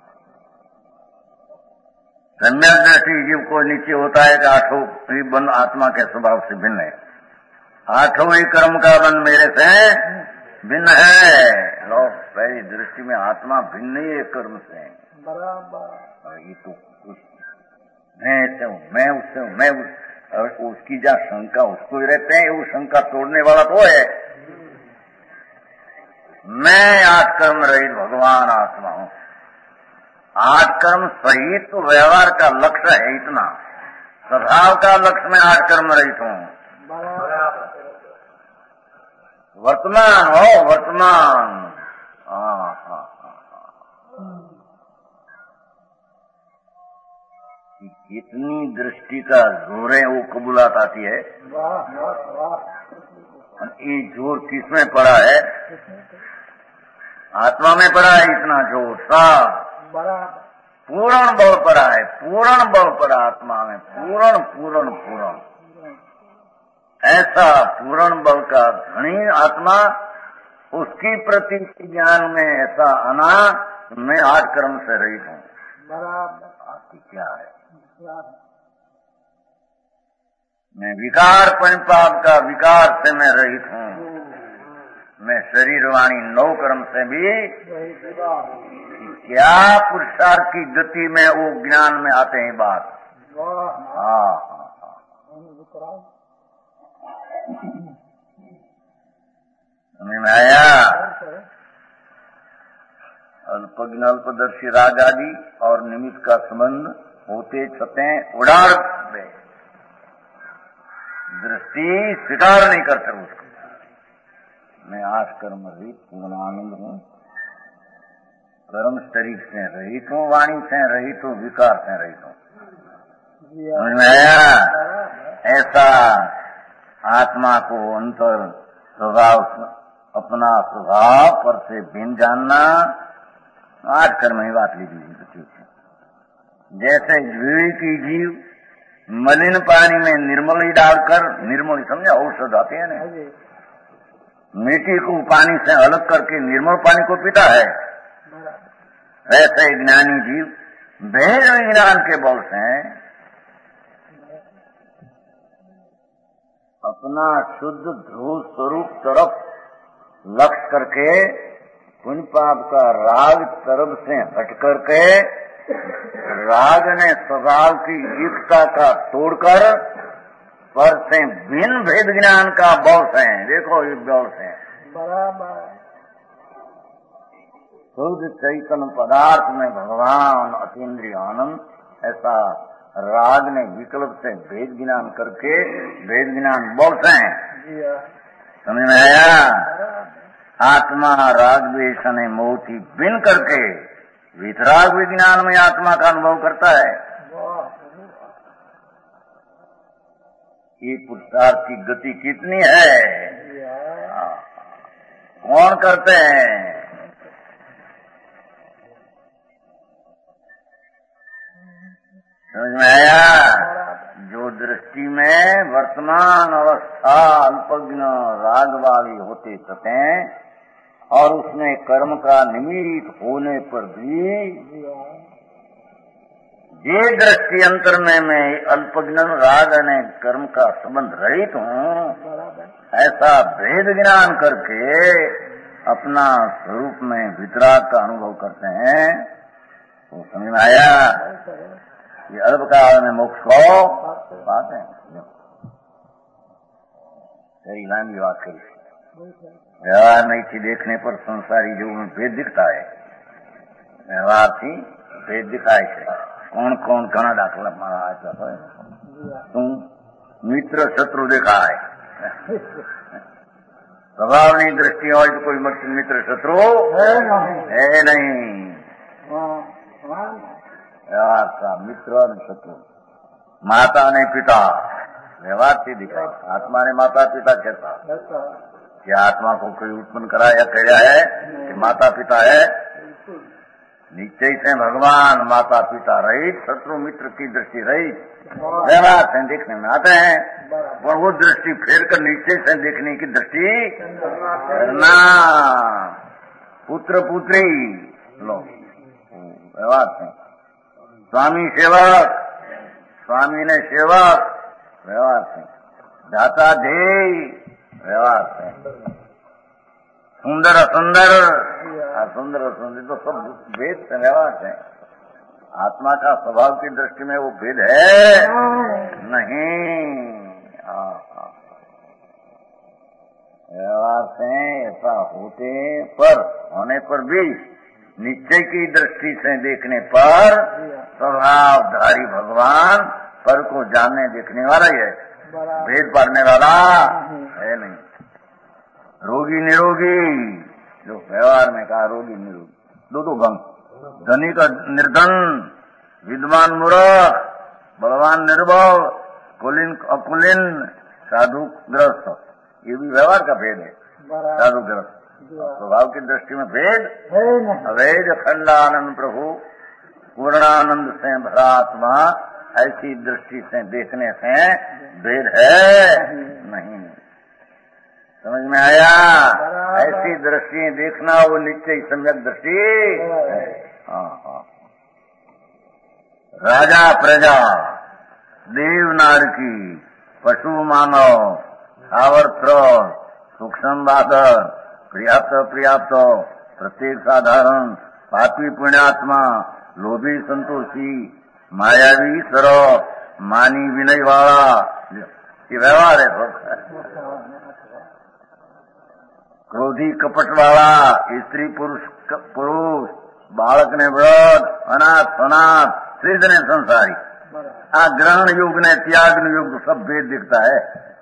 सम्यक दृष्टि जीव को नीचे होता है कि आठों ही बन आत्मा के स्वभाव से भिन्न है। आठों ही कर्म का बन मेरे से भिन्न है। लो पहली दृष्टि में आत्मा भिन्न ही है कर्म से बराबर। ये तो मैं ऐसे हूँ मैं उससे हूँ मैं उस, और उसकी जहाँ शंका उसको ही रहते हैं वो शंका तोड़ने वाला तो है। मैं आठ कर्म रहित भगवान आत्मा हूँ। आठ कर्म सहित तो व्यवहार का लक्ष्य है इतना स्वभाव का लक्ष्य में आठ कर्म रहित हूँ। वर्तमान हो वर्तमान। हाँ हाँ कितनी दृष्टि का जोर है वो कबूलात आती है। ये जोर किसमें पड़ा है आत्मा में पड़ा है इतना जोर सा पूर्ण बल पड़ा है पूर्ण बल पड़ा आत्मा में पूर्ण पूर्ण पूर्ण ऐसा पूर्ण बल का धनी आत्मा उसकी प्रति ज्ञान में ऐसा आना मैं आठ कर्म से रहित हूँ। आपकी क्या है मैं विकार परिपाक का विकार से मैं रहित हूँ, मैं शरीर वाणी नौ कर्म से भी क्या पुरुषार्थ की गति में वो ज्ञान में आते हैं बात। हाँ समझ में आया। अल्पज्ञ अल्पदर्शी राग आदि और निमित्त का संबंध होते छते उड़ाड़ दे, दृष्टि स्वीकार नहीं करते उसको। मैं आज कर्म रहित पूर्ण आनंद हूँ, कर्म शरीर से रहित हूँ, वाणी से रहित हूँ, विकार से रहित हूँ। समझ में आया। ऐसा आत्मा को अंतर स्वभाव अपना स्वभाव पर से भिन्न जानना, आज कर्म ही बात लीजिए। जैसे विवेकी जीव मलिन पानी में निर्मल ही डालकर, निर्मल समझे औषध आते हैं ना, मिट्टी को पानी से अलग करके निर्मल पानी को पीता है, वैसे ज्ञानी जीव भेद विज्ञान के बल से अपना शुद्ध ध्रुव स्वरूप तरफ लक्ष्य करके पुण्य पाप का राग तरफ से हट करके राग ने स्वभाव की एकता का तोड़कर पर से भिन्न भेद ज्ञान का बल से, देखो ये बल से बराबर शुद्ध चैतन्य पदार्थ में भगवान अतीन्द्रिय आनंद, ऐसा राग ने विकल्प से भेद ज्ञान करके भेद ज्ञान बल से। समझ में आया। आत्मा राग द्वेष ने मोती बिन करके वितराग विज्ञान में आत्मा का अनुभव करता है। ये पुरुषार्थ की गति कितनी है, कौन करते हैं। समझ में आया। जो दृष्टि में वर्तमान अवस्था अल्पज्ञ राग वाली होते रहते और उसमें कर्म का निमित्त होने पर भी ये दृष्टि अंतर में मैं अल्पज्ञ राग ने कर्म का संबंध रहित हूँ, ऐसा भेद ज्ञान करके अपना स्वरूप में वितराग का अनुभव करते हैं। तो समझ में आया। ये अल्पकाल में मोक्ष को बात है। सही लंबी बात करी। व्यवहार नहीं थी देखने पर संसारी जो में भेद दिखता है, व्यवहार थी भेद दिखाए છે। कौन कौन घना दाखला मारा ऐसा है। तुम मित्र शत्रु देखा है, स्वभावनी दृष्टि हो तो कोई मित्र शत्रु है नहीं। व्यवहार का मित्र और शत्रु, माता ने पिता व्यवहार से दिखाई, आत्मा ने माता पिता कैसा, क्या आत्मा को कोई उत्पन्न करा या कह है कि माता पिता है। निश्चय से भगवान माता पिता रहित, शत्रु मित्र की दृष्टि रहित व्यवहार से देखने में आते हैं, और वो दृष्टि फेर कर निश्चय से देखने की दृष्टि करना। पुत्र पुत्री लो व्यवहार से, स्वामी सेवक स्वामी ने सेवक व्यवहार से, दाता ध्येय व्यवहार से, सुंदर असुंदर सुंदर असुंदर तो सब भेद से व्यवहार से। आत्मा का स्वभाव की दृष्टि में वो भेद है नहीं। व्यवहार से ऐसा होते पर होने पर भी निश्चय की दृष्टि से देखने पर स्वभावधारी भगवान पर को जानने देखने वाला ही है, भेद पाड़ने वाला है नहीं। रोगी निरोगी, जो व्यवहार में कहा रोगी निरोगी, दो दो भंग, धनी का निर्धन, विद्वान मूर्ख, बलवान निर्बल, कुलीन अकुलीन, साधु ग्रस्त, ये भी व्यवहार का भेद है। साधु ग्रस्त स्वभाव की दृष्टि में भेद, अवैध खंडानंद प्रभु पूर्णानंद से भरा आत्मा, ऐसी दृष्टि से देखने से भेद है नहीं। समझ में आया। ऐसी दृष्टि देखना वो निश्चय सम्यक दृष्टि। हाँ हाँ। राजा प्रजा देवनार की पशु मानव, स्थावर त्रल, सूक्ष्म बादर, पर्याप्त पर्याप्त, प्रत्येक साधारण, पापी पुण्यात्मा, लोभी संतोषी, मायावी सरल, मानी विनय वाला, ये व्यवहार है। क्रोधी कपट वाला, स्त्री पुरुष पुरुष, बालक ने व्रत, अनाथ अनाथ, श्रीध ने संसारी। आ ग्रहण युग ने त्याग युग सब भेद दिखता है।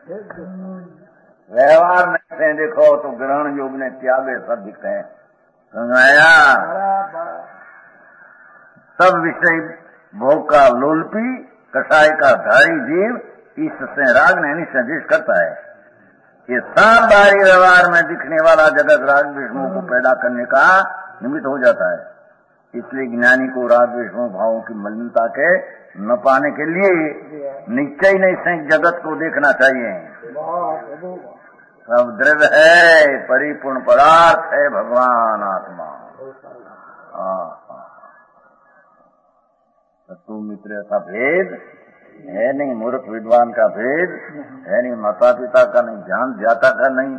व्यवहार में से देखो तो ग्रहण युग ने त्याग सब दिखते हैं। समझाया? सब विषय भोग का लोलपी, कषाय का धारी जीव इससे राग ने निसंदेश करता है। ये सब बारी व्यवहार में दिखने वाला जगत राग विष्णु को पैदा करने का निमित्त हो जाता है। इसलिए ज्ञानी को राग विष्णु भावों की मलिनता के न पाने के लिए निश्चय नहीं से जगत को देखना चाहिए। सब द्रव्य है, परिपूर्ण पदार्थ है भगवान आत्मा। सत्तु मित्र का भेद है नहीं, मूर्ख विद्वान का भेद है नहीं, माता पिता का नहीं, ज्ञान ज्ञाता का नहीं।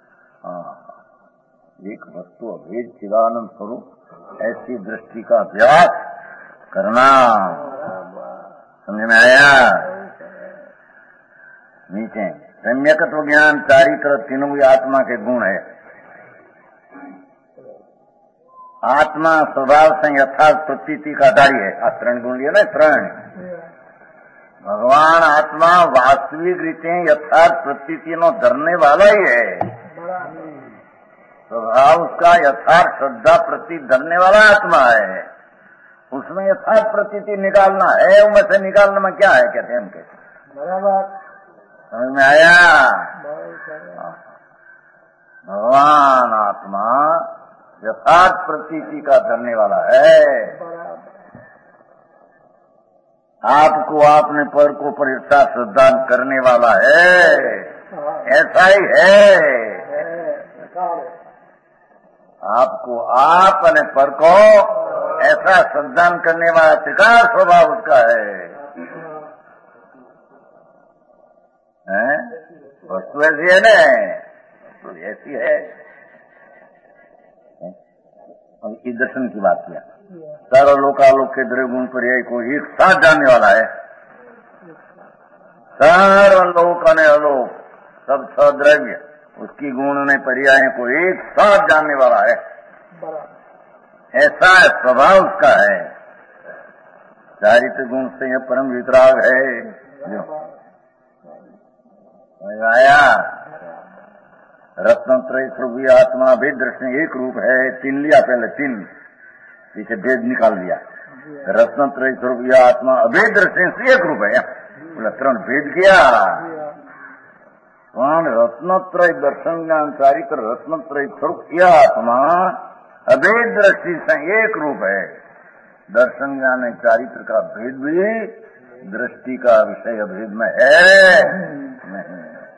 एक वस्तु अभेद चिदानंद स्वरूप ऐसी दृष्टि का अभ्यास करना। समझ में आया? नीचे सम्यकत्व ज्ञान चारित्र तीनों भी आत्मा के गुण है। आत्मा स्वभाव से यथार्थ प्रतीति का दारी है। आ त्रण गुण लिया ना, त्रण। भगवान आत्मा वास्तविक रीते यथार्थ प्रतीति नो धरने वाला ही है। स्वभाव उसका यथार्थ श्रद्धा प्रति धरने वाला आत्मा है। उसमें यथार्थ प्रतीति निकालना है, उनमें से निकालने में क्या है कहते हैं उनके। बराबर समझ में आया? भगवान आत्मा यथार्थ प्रतीति का धरने वाला है। आपको आपने पर को परिष्ठा श्रद्धा करने वाला है, ऐसा ही है। आपको आप ने पर को ऐसा श्रद्धा करने वाला त्रिकाल स्वभाव उसका है। हैं? वस्तु ऐसी है ना, तो ऐसी है। ये दर्शन की बात किया। सर्वलोकालोक के द्रव्य गुण पर्याय को एक साथ जानने वाला है। सर्वलोक ने अलोक सब छह द्रव्य उसकी गुण ने पर्याय को एक साथ जानने वाला है। ऐसा स्वभाव उसका है। चारित्र गुण से यह परम वितराग है। आया? रत्नत्रय स्वरूपी आत्मा भेद दृष्टि एक रूप है। तीन लिया पहले, तीन पीछे भेद निकाल दिया। रत्नत्रय स्वरूपी आत्मा अभेद दृष्टि से एक रूप है। बोला त्रण भेद किया। रत्नत्रय दर्शन ज्ञान चारित्र रत्नत्रय स्वरूप यह आत्मा अभेद दृष्टि से एक रूप है। दर्शन ज्ञान चारित्र का भेद भी दृष्टि का विषय अभेद में है नहीं।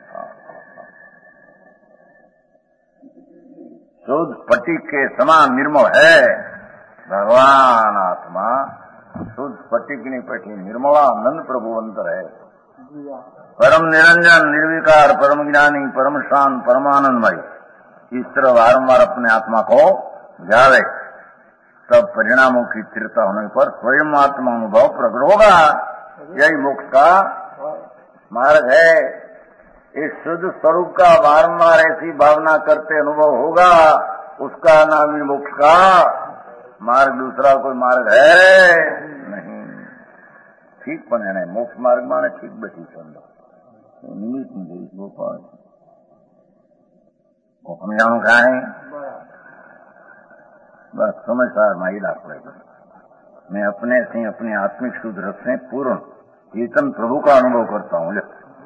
शुद्ध स्फटिक के समान निर्मल है भगवान आत्मा। शुद्ध स्फटिक नहीं पटी निर्मला नंद प्रभु अंतर है। परम निरंजन निर्विकार परम ज्ञानी परम शांत परमानंदमय। इस तरह वारंवार अपने आत्मा को जावे, तब परिणामों की स्थिरता होने पर स्वयं आत्मा अनुभव प्रकट होगा। यही मोक्ष का मार्ग है। इस शुद्ध स्वरूप का बारंबार ऐसी भावना करते अनुभव होगा, उसका नाम ही मोक्ष का मार्ग। दूसरा कोई मार्ग है नहीं। ठीक बने नहीं मोक्ष मार्ग माने ठीक बैठी समझो। गोपाल हम जाऊं खाए बस समझदार माई डाक। मैं अपने से अपने आत्मिक शुद्ध रस से पूर्ण चेतन प्रभु का अनुभव करता हूँ।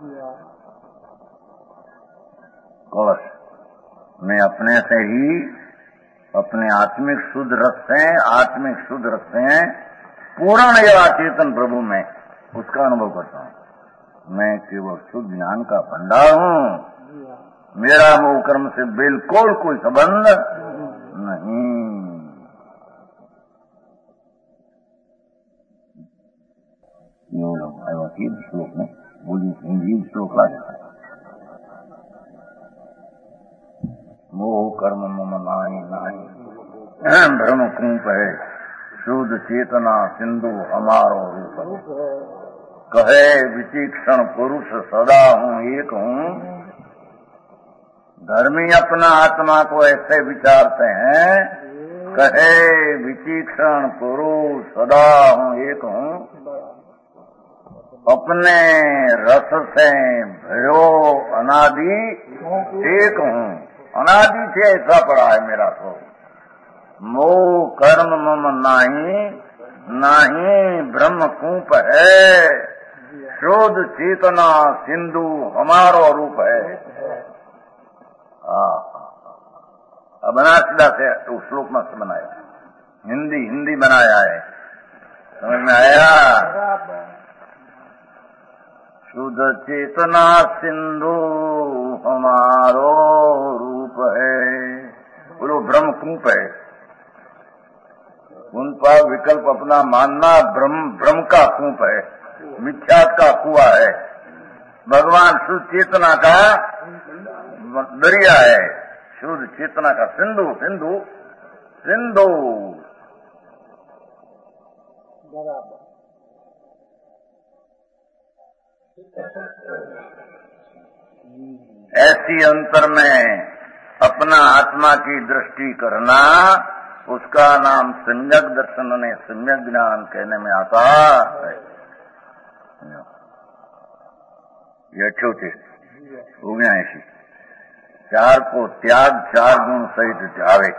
कौश मैं अपने से ही अपने आत्मिक शुद्ध रस से आत्मिक शुद्ध रस से पूर्ण या चेतन प्रभु में उसका अनुभव करता हूँ। मैं केवल शुद्ध ज्ञान का भंडार हूँ। मेरा मोह कर्म से बिल्कुल कोई संबंध नहीं। यूं लोग श्लोक में बोली हिंदी श्लोक ला जाता है। मोह कर्म मम नाहि नाहि भ्रम कूप है, शुद्ध चेतना सिंधु हमारो रूप। कहे विचीक्षण पुरुष सदा हूँ एक हूँ। धर्मी अपना आत्मा को ऐसे विचारते हैं, कहे विचीक्षण पुरुष सदा हूँ एक हूँ। अपने रस से भरो अनादि एक हूँ। अनादि से ऐसा पड़ा है मेरा तो। मोह कर्म मम नाही नाही ब्रह्म कूप है, शोध चेतना सिंधु हमारो रूप है। अब बनारसीदास से उस श्लोक मस्त बनाया, हिंदी हिंदी बनाया है, समझ में आया? शुद्ध चेतना सिंधु हमारो रूप है, बोलो ब्रह्म कूप है। उन पर विकल्प अपना मानना ब्रह्म ब्रह्म का कूप है, मिथ्यात का कुआ है। भगवान शुद्ध चेतना का दरिया है, शुद्ध चेतना का सिंधु सिंधु सिंधु। ऐसी अंतर में अपना आत्मा की दृष्टि करना, उसका नाम सम्यक दर्शन ने सम्यक ज्ञान कहने में आता है। ये छोटे हो गया ऐसी चार को त्याग चार गुण सहित जावे।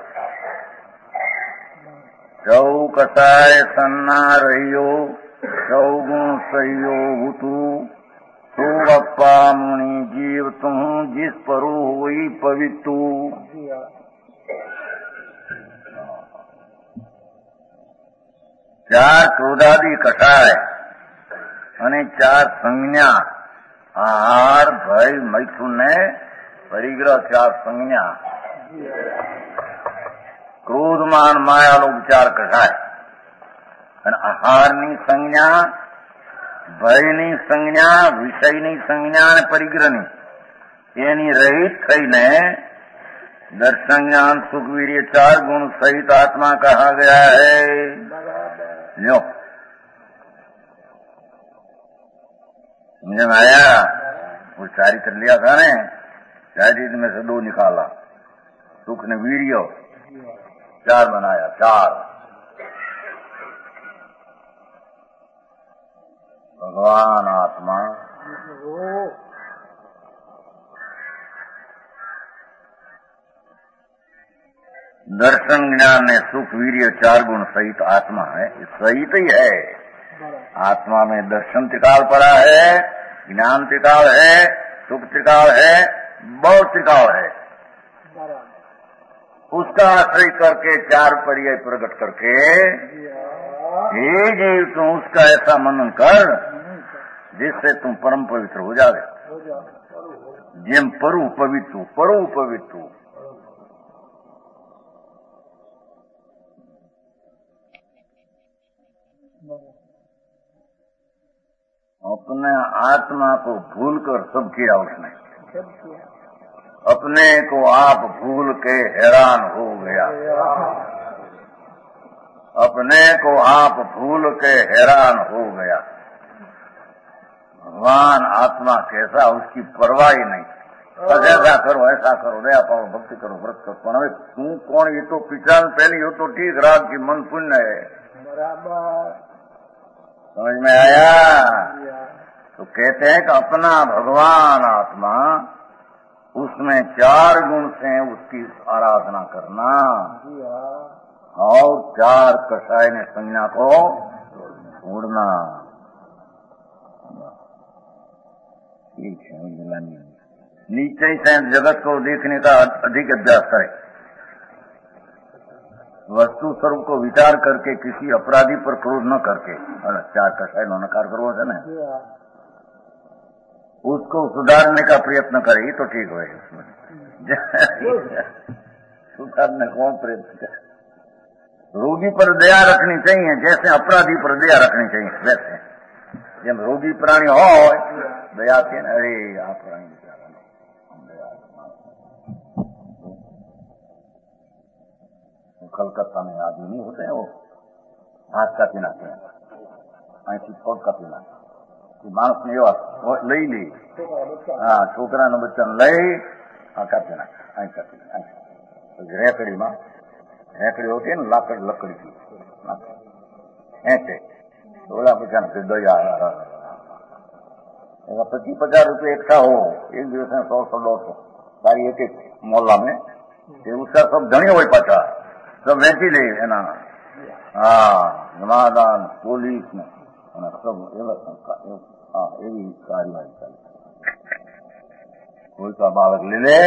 सौ कसाय सन्ना रहियो, सौ गुण सहियो हुतू। तो बप्पा मुनि जीव तू, जिस परो हुई पवित्रु। चार क्रोधादि कषाय અને ચાર સંજ્ઞા, આહાર ભય મૈથુન ને પરિગ્રહ, ચાર સંજ્ઞા। ક્રોધ માન માયા લોભ ચાર કષાય, અને આહારની સંજ્ઞા, ભયની સંજ્ઞા, વિષયની સંજ્ઞા અને પરિગ્રહની, એની રહિત થઈને दर्शन ज्ञान सुख वीर्य चार गुण सहित आत्मा कहा गया है। लो समझ में आया? वो चारी कर लिया था ने, चारित में से दो निकाला, सुख ने वीर्य चार बनाया, चार। भगवान आत्मा दर्शन ज्ञान ने सुख वीर्य चार गुण सहित आत्मा है, सहित ही है। आत्मा में दर्शन त्रिकाल पड़ा है, ज्ञान त्रिकाल है, सुख त्रिकाल है, बौद्ध त्रिकाल है। उसका आश्रय करके चार पर्याय प्रकट करके हे जीव तुम उसका ऐसा मनन कर जिससे तुम परम पवित्र हो जावे। जिम परु पवित्र, परु पवित्र। अपने आत्मा को भूलकर सब किया उसने, अपने को आप भूल के हैरान हो गया, अपने को आप भूल के हैरान हो गया। भगवान आत्मा कैसा, उसकी परवाह ही नहीं। बस ऐसा करो, ऐसा करो, दया पाओ, भक्ति करो, व्रत करो। पण હવે तू कौन, ये तो पिछान पहली हो तो ठीक, राग की मन पुण्य है। समझ में आया? तो कहते हैं कि अपना भगवान आत्मा, उसमें चार गुण से उसकी आराधना करना, और चार कषाय ने संज्ञा को छोड़ना। ठीक है, नीचे से जगत को देखने का अधिक अभ्यास करें। वस्तु स्वरूप को विचार करके किसी अपराधी पर क्रोध न करके, चार कषाय नो नकार करो है ना, उसको सुधारने का प्रयत्न करे, तो ठीक है। उसमें सुधारने कौन प्रयत्न करे? रोगी पर दया रखनी चाहिए, जैसे अपराधी पर दया रखनी चाहिए, वैसे જેમ રોગી પ્રાણી હોય દયાથી ને અરે આ પ્રાણી कलकत्ता में आदमी नहीं होते हैं वो हाथ काटी नाते हैं ऐसी कोट काटी नाते मानस ने लई ली हाँ छोकरा ने बच्चा लई हाँ काटी नाखे ऐ काटी रेकड़ी में रेकड़ी होती है ना लाकड़ लकड़ी की ऐसे बोला बच्चा ने दया पच्चीस पचास रुपये इकट्ठा हो एक दिवस में सौ सौ दो सौ सारी एक एक मोहल्ला में उसका सब धनी हो पाता सब વેચી લે એના હા જમાદાર પોલીસ ને અને सब હા એવી કાર્યવાહી ચાલે कोई का बालक ले ले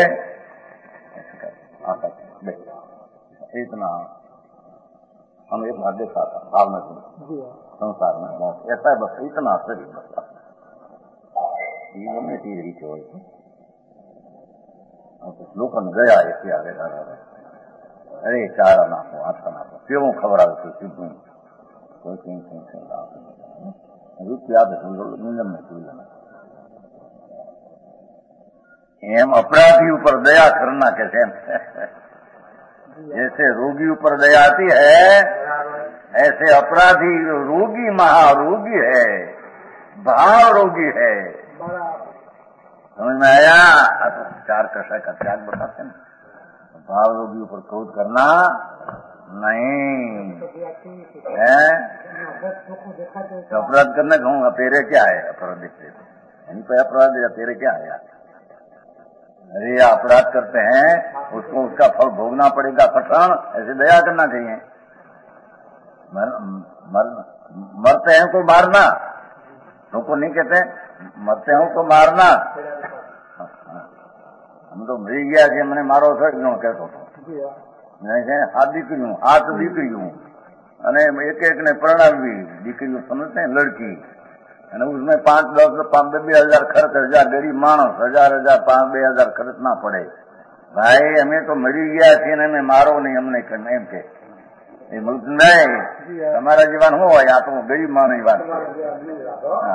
आता इतना हम एक बार देखा था हाल में संसार में ऐसा है बस इतना शरीर बस जीवन में चीज रीच हो लोग गया ऐसे आगे अरे चारा नाखो आटा नाखो केवं खबर આવે છે સીધું કોઈ કઈ કઈ કઈ રૂપિયા આપે નિયમ ને જોઈ એમ अपराधी ऊपर दया करना कैसे जैसे रोगी ऊपर दया आती है ऐसे अपराधी रोगी महारोगी है भाव रोगी है समझ में आया तो चार कषाय का त्याग बताते ना भाव रोगी ऊपर क्रोध करना नहीं है अपराध करना कहूँगा तेरे क्या है अपराध देखते यानी कोई अपराध या तेरे क्या है अरे अपराध करते हैं उसको उसका फल भोगना पड़ेगा कठिन ऐसे दया करना चाहिए मर, मर, मरते हैं तो मारना तुमको नहीं कहते मरते हो तो मारना हम तो मरी गया છે મને મારો છે હું કહેતો હતો આ દીકરીઓ આઠ દીકરીઓ અને એક એક ને પરણાવી દીકરીઓ સમજते लड़की અને उसमें पांच दस पांच બે हजार खर्च हजार गरीब माणस हजार हजार पांच બે हजार खर्च ना पड़े भाई અમે તો મરી ગયા છીએ ને અમે મારો નહીં અમને એમ કે એ મુલ્ક નહીં તમારા જીવન શું હોય આ તો ગરીબ માણસની વાત છે હા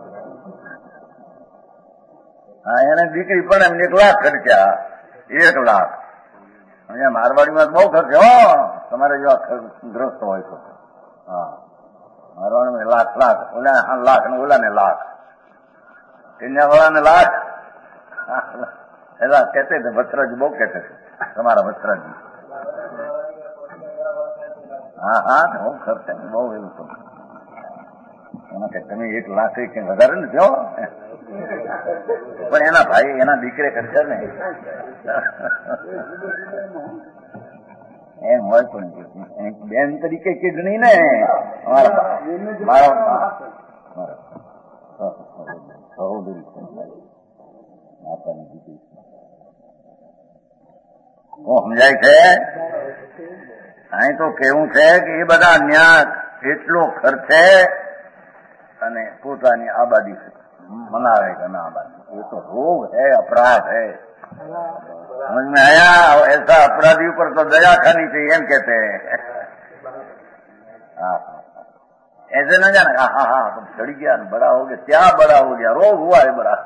હા એને દીકરી પણ એમને એક લાખ ખર્ચ્યા એક લાખ અહીંયા મારવાડીમાં બહુ ખર્ચ હો તમારે જેવા ગ્રસ્ત હોય તો હા મારવાડીમાં લાખ લાખ ઓલા લાખ ને ઓલા ને લાખ કન્યાવાળા ને લાખ એલા કહેતે थे વત્સરાજી બહુ કહેતે थे તમારા વત્સરાજી હા હા બહુ ખર્ચ બહુ એવું તો એના કે તમે એક લાખ કઈ વધારે ને થયો પણ એના ભાઈ એના દીકરે ખર્ચા ને એમ હોય પણ બેન તરીકે કે ગણી ને મારા સહોદરી માતાની દીકરી સમજાય છે અહીં તો કેવું છે કે એ બધા ન્યા એટલો ખર્ચે અને પોતાની આબાદી मनावे का ना आबादी ये तो रोग है अपराध है समझ में आया ऐसा अपराधी ऊपर तो दया करनी चाहिए हम कहते हैं ऐसे न जाना हाँ हाँ तुम चढ़ गया बड़ा हो गया क्या बड़ा हो गया रोग हुआ है बड़ा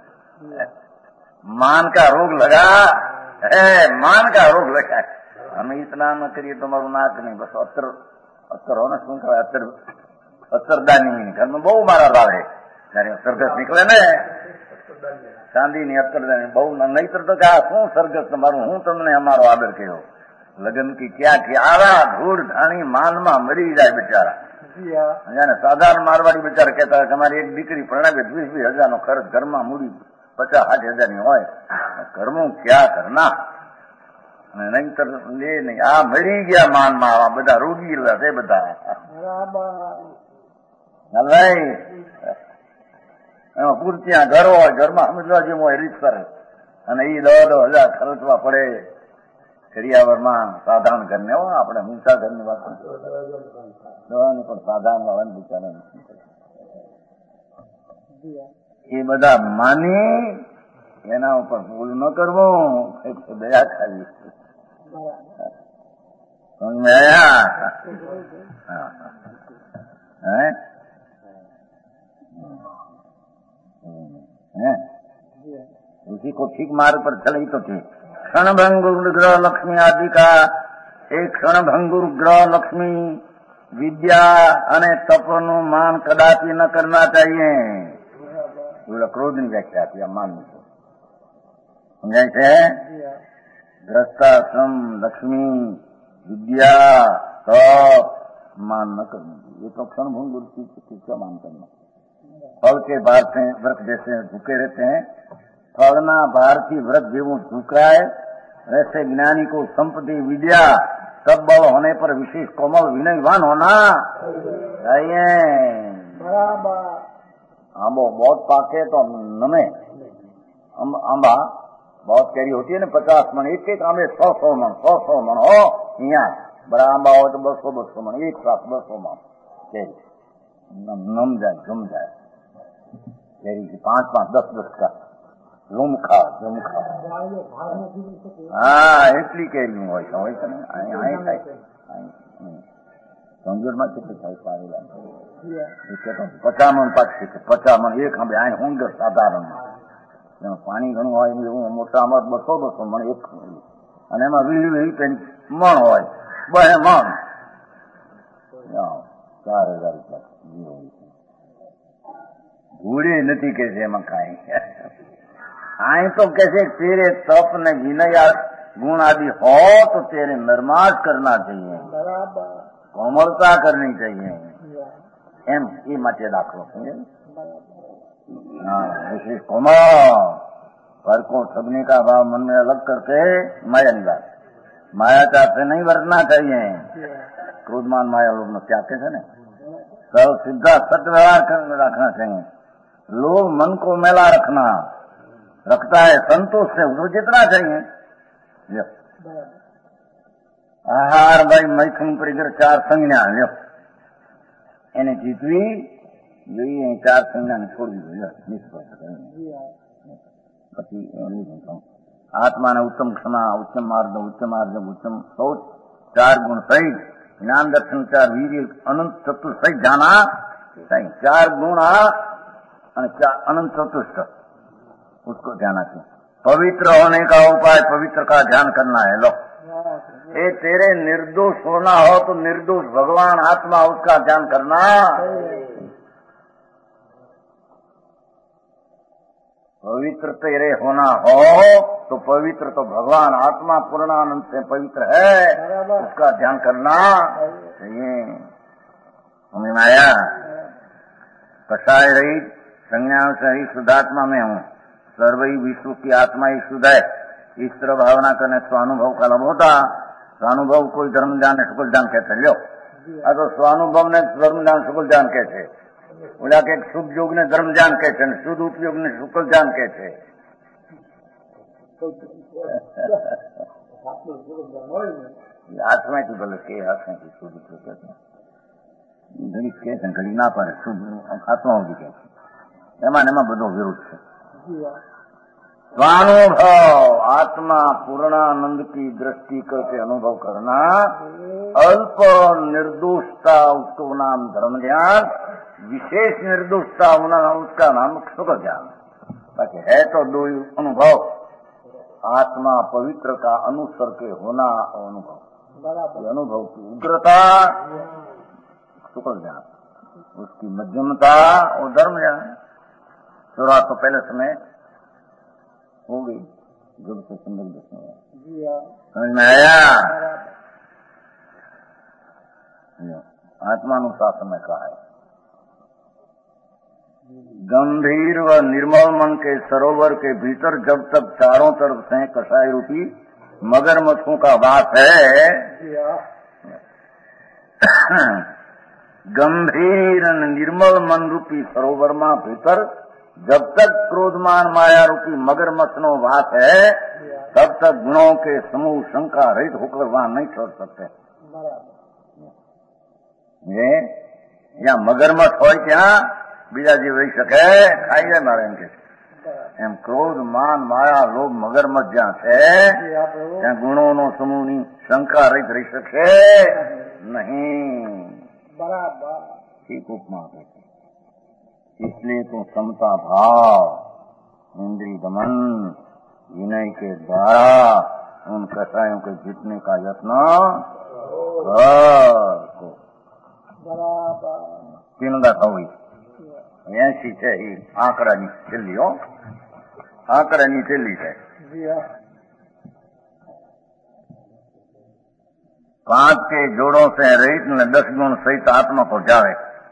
मान का रोग लगा है मान का रोग लगा हमें इतना न करिए तुम्हारू नाक नहीं बस अतर अतर हो ना શું કહેવાય અતર અતરદાની ઘર में બહુ મારા લાવે ત્યારે સરઘસ નીકળે ને ચાંદીની અતરદાની બહુ નહીતર તો કે આ શું સરઘસ તમારું હું તમને અમારો આદર કર્યો લગ્ન की क्या की आरा धूड़ धाणी माનમાં મરી જાય બિચારા અને સાધારણ મારવાડી બિચારા કહેતા હોય તમારી એક દીકરી પરણાવે વીસ વીસ હજાર નો ખર્ચ ઘરમાં મૂડી પચાસ સાઠ હજાર ની હોય ઘરમાં ક્યાં કરના નહીતર લે નહીં આ મરી ગયા માનમાં આવા બધા રોગી છે બધા ભાઈ એમાં પૂરતી ઘર હોય ઘરમાં સમજવા જેવું હોય રીત કરે અને એ દસ દસ હજાર ખર્ચવા પડે કરિયાવરમાં સાધારણ ઘરને હો આપણે ઊંચા ઘરની વાત દવાની પણ સાધારણ વાળાને બિચારા એ બધા માની એના ઉપર ભૂલ ન કરવું એક દયા ખાવી સમજ આયા है, उसी को ठीक मार्ग पर चले तो थे। क्षण भंगुर ग्रह लक्ष्मी आदि का एक क्षण भंगुर ग्रह लक्ष्मी विद्या અને તપનું માન કદાપી ન કરવા चाहिए। ક્રોધ ની વ્યાખ્યા આપી આ માન સમજાય છે। ग्रस्ताश्रम लक्ष्मी विद्या तप मान न करना, ये तो क्षण भंगुर चीज का मान करना। फल के भार से व्रत जैसे झुके रहते हैं, फलना भार की व्रत जेवं झुकाए वैसे ज्ञानी को संपत्ति विद्या सब बल होने पर विशेष कोमल विनयवान होना चाहिए। बराबर आंबो बहुत पाके तो नमे आंबा बहुत कैरी होती है ना, पचास मन एक एक आंबे सौ सौ मन सौ सौ मन हो, यहाँ बड़ा आंबा हो तो बसो बसो मन एक साथ बसो मन कैरी नम जाए जम जाए कैरी की पांच पांच दस दस का लूम खा जम खा। हाँ એટલી કેરી હોય છે હોય છે ને અહીં થાય કંજૂરમાં કેટલી થાય પારેલા પચાસ મણ પાક છે પચાસ મણ એક આંબે અહીં હુંગર સાધારણ પાણી ઘણું હોય એવું મોટા આંબા બસો બસો મણ એક અને એમાં વીસ વીસ મણ હોય બે મણ ચાર હજાર રૂપિયા ભૂડી નથી કે છે એમાં કાંઈ। आई तो कैसे तेरे तप ने विनय गुण आदि हो तो तेरे निर्माण करना चाहिए, कोमलता करनी चाहिए। एम ये मचे दाखलो हाँ विशेष कोमल पर को ठगने का भाव मन में अलग करके माया निवास माया चाहते नहीं बरतना चाहिए। क्रोधमान माया लोग ने क्या कहते हैं सब सीधा सत्य व्यवहार रखना चाहिए। लोग मन को मेला रखना रखता है संतोष से वो जितना चाहिए। आहार भाई मैथुन परिगर चार संज्ञा लो એને જીતવી જોઈએ, ચાર સંજ્ઞાને છોડવી જોઈએ પછી આત્માને ઉત્તમ ક્ષમા ઉત્તમ માર્ગ ઉત્તમ માર્ગ ઉત્તમ શૌચ ચાર ગુણ સહિત જ્ઞાન દર્શન ચાર વીર્ય અનંત ચતુર સહિત જાના સહિત ચાર ગુણ अनंत चतुष्ट उसको ध्यान चाहिए। पवित्र होने का उपाय पवित्र का ध्यान करना है। लो ये तेरे निर्दोष होना हो तो निर्दोष भगवान आत्मा उसका ध्यान करना। पवित्र तेरे होना हो तो पवित्र तो भगवान आत्मा पूर्णानंद से पवित्र है, उसका ध्यान करना चाहिए। समझ में आया? कषाय रहित संज्ञान से ही शुद्धात्मा में हूँ, सर्वई विश्व की आत्मा ही शुद्ध है। इस तरह भावना करने स्वानुभव का लाभ होता। स्वानुभव कोई धर्म ज्ञान सुकुल ज्ञान कहते लो, तो स्वानुभव ने धर्म ज्ञान सुकुल ज्ञान कहते बोला के शुद्ध योग ने धर्म ज्ञान कहते शुद्ध उपयोग ने सुकुल ज्ञान कहते। आत्मा की बोले के आत्मा की शुद्ध उपयोग कहते घड़ी कहते घड़ी ना पर शुद्ध आत्मा होगी कहते એમાં એમાં બધો વિરોધ છે। स्वानुभव आत्मा पूर्णानंद की दृष्टि करके अनुभव करना, अल्प निर्दोषता उसको नाम धर्म ज्ञान, विशेष निर्दोषता होना उसका नाम सुख ज्ञान। बाकी है तो दो अनुभव, आत्मा पवित्र का अनुसर के होना अनुभव, अनुभव की उग्रता सुख ज्ञान, उसकी मध्यमता और धर्म ज्ञान। शुरुआत तो पहले समय हो गई जब से समझ समझ में आया। आत्मानुशासन में कहा है गंभीर व निर्मल मन के सरोवर के भीतर जब तक चारों तरफ से कषाय रूपी मगरमच्छों का वास है, गंभीर निर्मल मन रूपी सरोवर में भीतर जब तक क्रोधमान माया रूपी मगरमच्छ नो वास है, तब तक गुणों के समूह शंका रहित होकर वहां नहीं छोड़ सकते। ये या मगरमच्छ हो क्या बीजा जीव रही सके खाई जाए मारे इनके एम क्रोध मान माया लोभ मगरमच्छ जहाँ है ત્યાં गुणों नो समूह नी शंका रहित रही सके नहीं। बराबर ठीक उपमा कहते, इसलिए तो समता भाव इंद्रिय दमन विनय के द्वारा उन कसायों के जीतने का यत्न कर। तीनों थोड़ी ऐसी है आंकड़ा नीचे चली हो, आंकड़ा नीचे ली है। पांच के जोड़ों से रहित न दस गुण सहित आत्मा को जावे।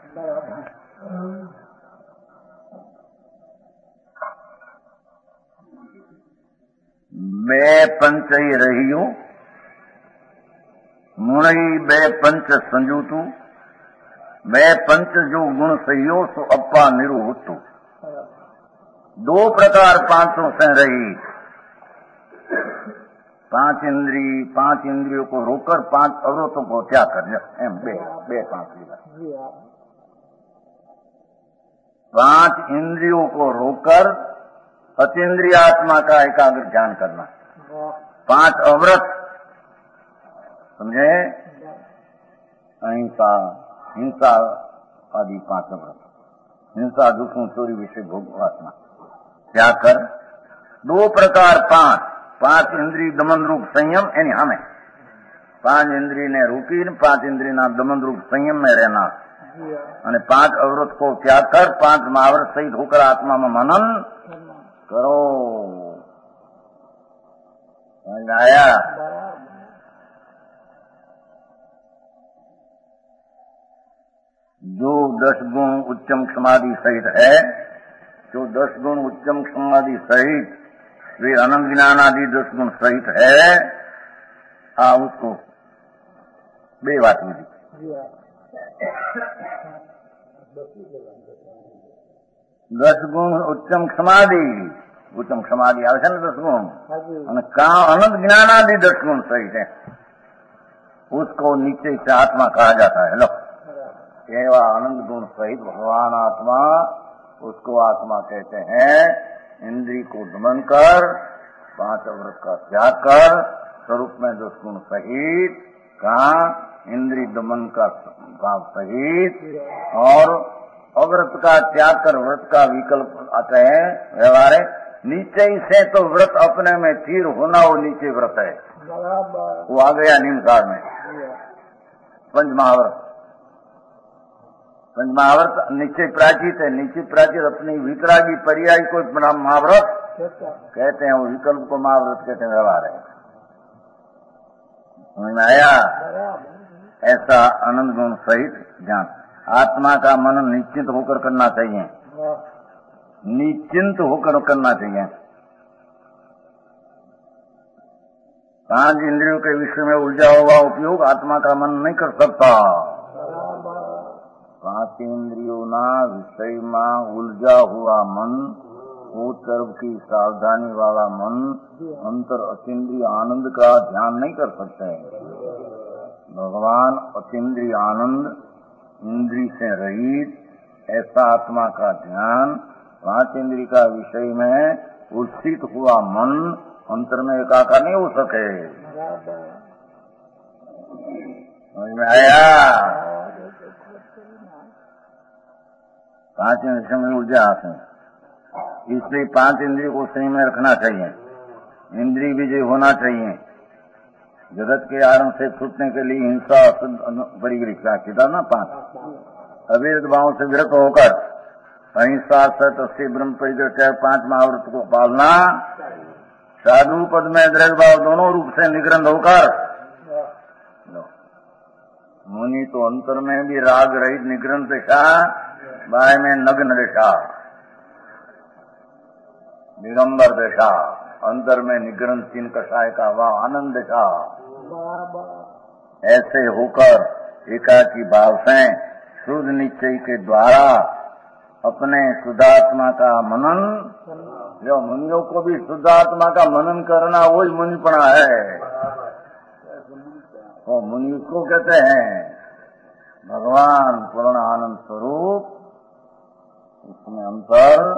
बे पंच ही रहियो मुणई बे पंच संजूतू बे पंच जो गुण सहियो सो अप्पा निरु होतु। दो प्रकार पांचों से रही, पांच इंद्री पांच इंद्रियों को रोकर पांच अवरोधों को त्याग कर एम बे बे पांच लीला। पांच इंद्रियों को रोकर अतीन्द्रिय आत्मा का एकाग्र ध्यान करना। पांच अव्रत समझे, अहिंसा हिंसा आदि पांच अव्रत, हिंसा दुखों चोरी विषय भोग आत्मा त्याग कर। दो प्रकार पांच पांच इंद्रिय दमन रूप संयम यानी हमें पांच इंद्रिय ने रोकी, पांच इंद्रिय ना दमन रूप संयम में रहना અને पांच अवरोध को त्याग कर पांच महाव्रत सहित होकर आत्मा में मनन करो। समझ आया? जो दस गुण उच्चम समाधि सहित है, जो दस गुण उच्चम समाधि सहित वे अनंत ज्ञान आदि दस गुण सहित है, आ उसको बे बात मिली। दस गुण उच्चम समाधि उच्चम समाधि આવે છે ને दस गुण અને का अनंत ज्ञान आदि दस गुण सहित है, उसको नीचे से आत्मा कहा जाता है। लो केवल अनंत गुण सहित भगवान आत्मा, उसको आत्मा कहते हैं। इंद्री को दमन कर पांच अवृत का त्याग कर स्वरूप में दस गुण सहित कहा इंद्री दमन का भाव सहित और अव्रत का त्याग कर व्रत का विकल्प आते हैं। व्यवहार नीचे ही से तो व्रत अपने में तीर होना, वो नीचे व्रत है, वो आ गया निम्नकार में। पंच महाव्रत पंच महाव्रत नीचे प्राचित है, नीचे प्राचित अपनी वितरागी पर्याय को महाव्रत कहते हैं, वो विकल्प को महाव्रत कहते हैं। व्यवहार है, समझ में आया? ऐसा अनंत गुण सहित ज्ञान आत्मा का मनन निश्चिंत होकर करना चाहिए, निश्चिंत होकर करना चाहिए। पांच इंद्रियों के विषय में उलझा हुआ उपयोग आत्मा का मन नहीं कर सकता। पांच इंद्रियों ना विषय में उलझा हुआ मन, वो तरफ की सावधानी वाला मन अंतर अतीन्द्रिय आनंद का ध्यान नहीं कर सकते। भगवान अतीन्द्रिय आनंद इंद्रिय से रहित ऐसा आत्मा का ध्यान पांच इंद्रिय का विषय में उल्सित हुआ मन अंतर में एकाकार नहीं हो सके। समझ में आया? पांच इंद्रियों में ऊर्जा आते हैं, इसलिए पांच इंद्रियों को सही में रखना चाहिए। इंद्रिय विजय होना चाहिए। जगत के आरंभ से छूटने के लिए हिंसा परिग्रह किया ना, पांच अवैध भाव से विरत होकर अहिंसा सत से ब्रह्म परिग्रह पांच महाव्रत को पालना, साधु पद में द्रव्य भाव दोनों रूप से निग्रंथ होकर, मुनि तो अंतर में भी राग रहित निग्रंथ दशा, बाय में नग्न दशा, दिगंबर दशा, अंतर में निग्रंथ तीन कषाय का वह आनंद दशा। ऐसे होकर एकाकी भाव से शुद्ध निश्चय के द्वारा अपने शुद्धात्मा का मनन, जो मुनियों को भी शुद्धात्मा का मनन करना वही मुनिपना है। वो मुनि को कहते हैं भगवान पूर्ण आनंद स्वरूप, इसमें अंतर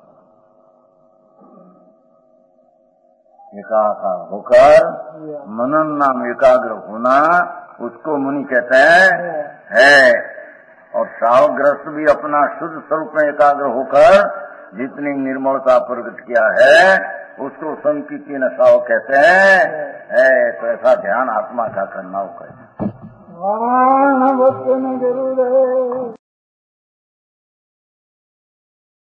एकाकार होकर मनन नाम एकाग्र होना, उसको मुनि कहते हैं है। और सावग्रस्त भी अपना शुद्ध स्वरूप में एकाग्र होकर जितनी निर्मलता प्रकट किया है उसको संकीर्ति नशाओ कहते हैं। है तो ऐसा ध्यान आत्मा का करना हो कहते वाराण वचन गुरुदेव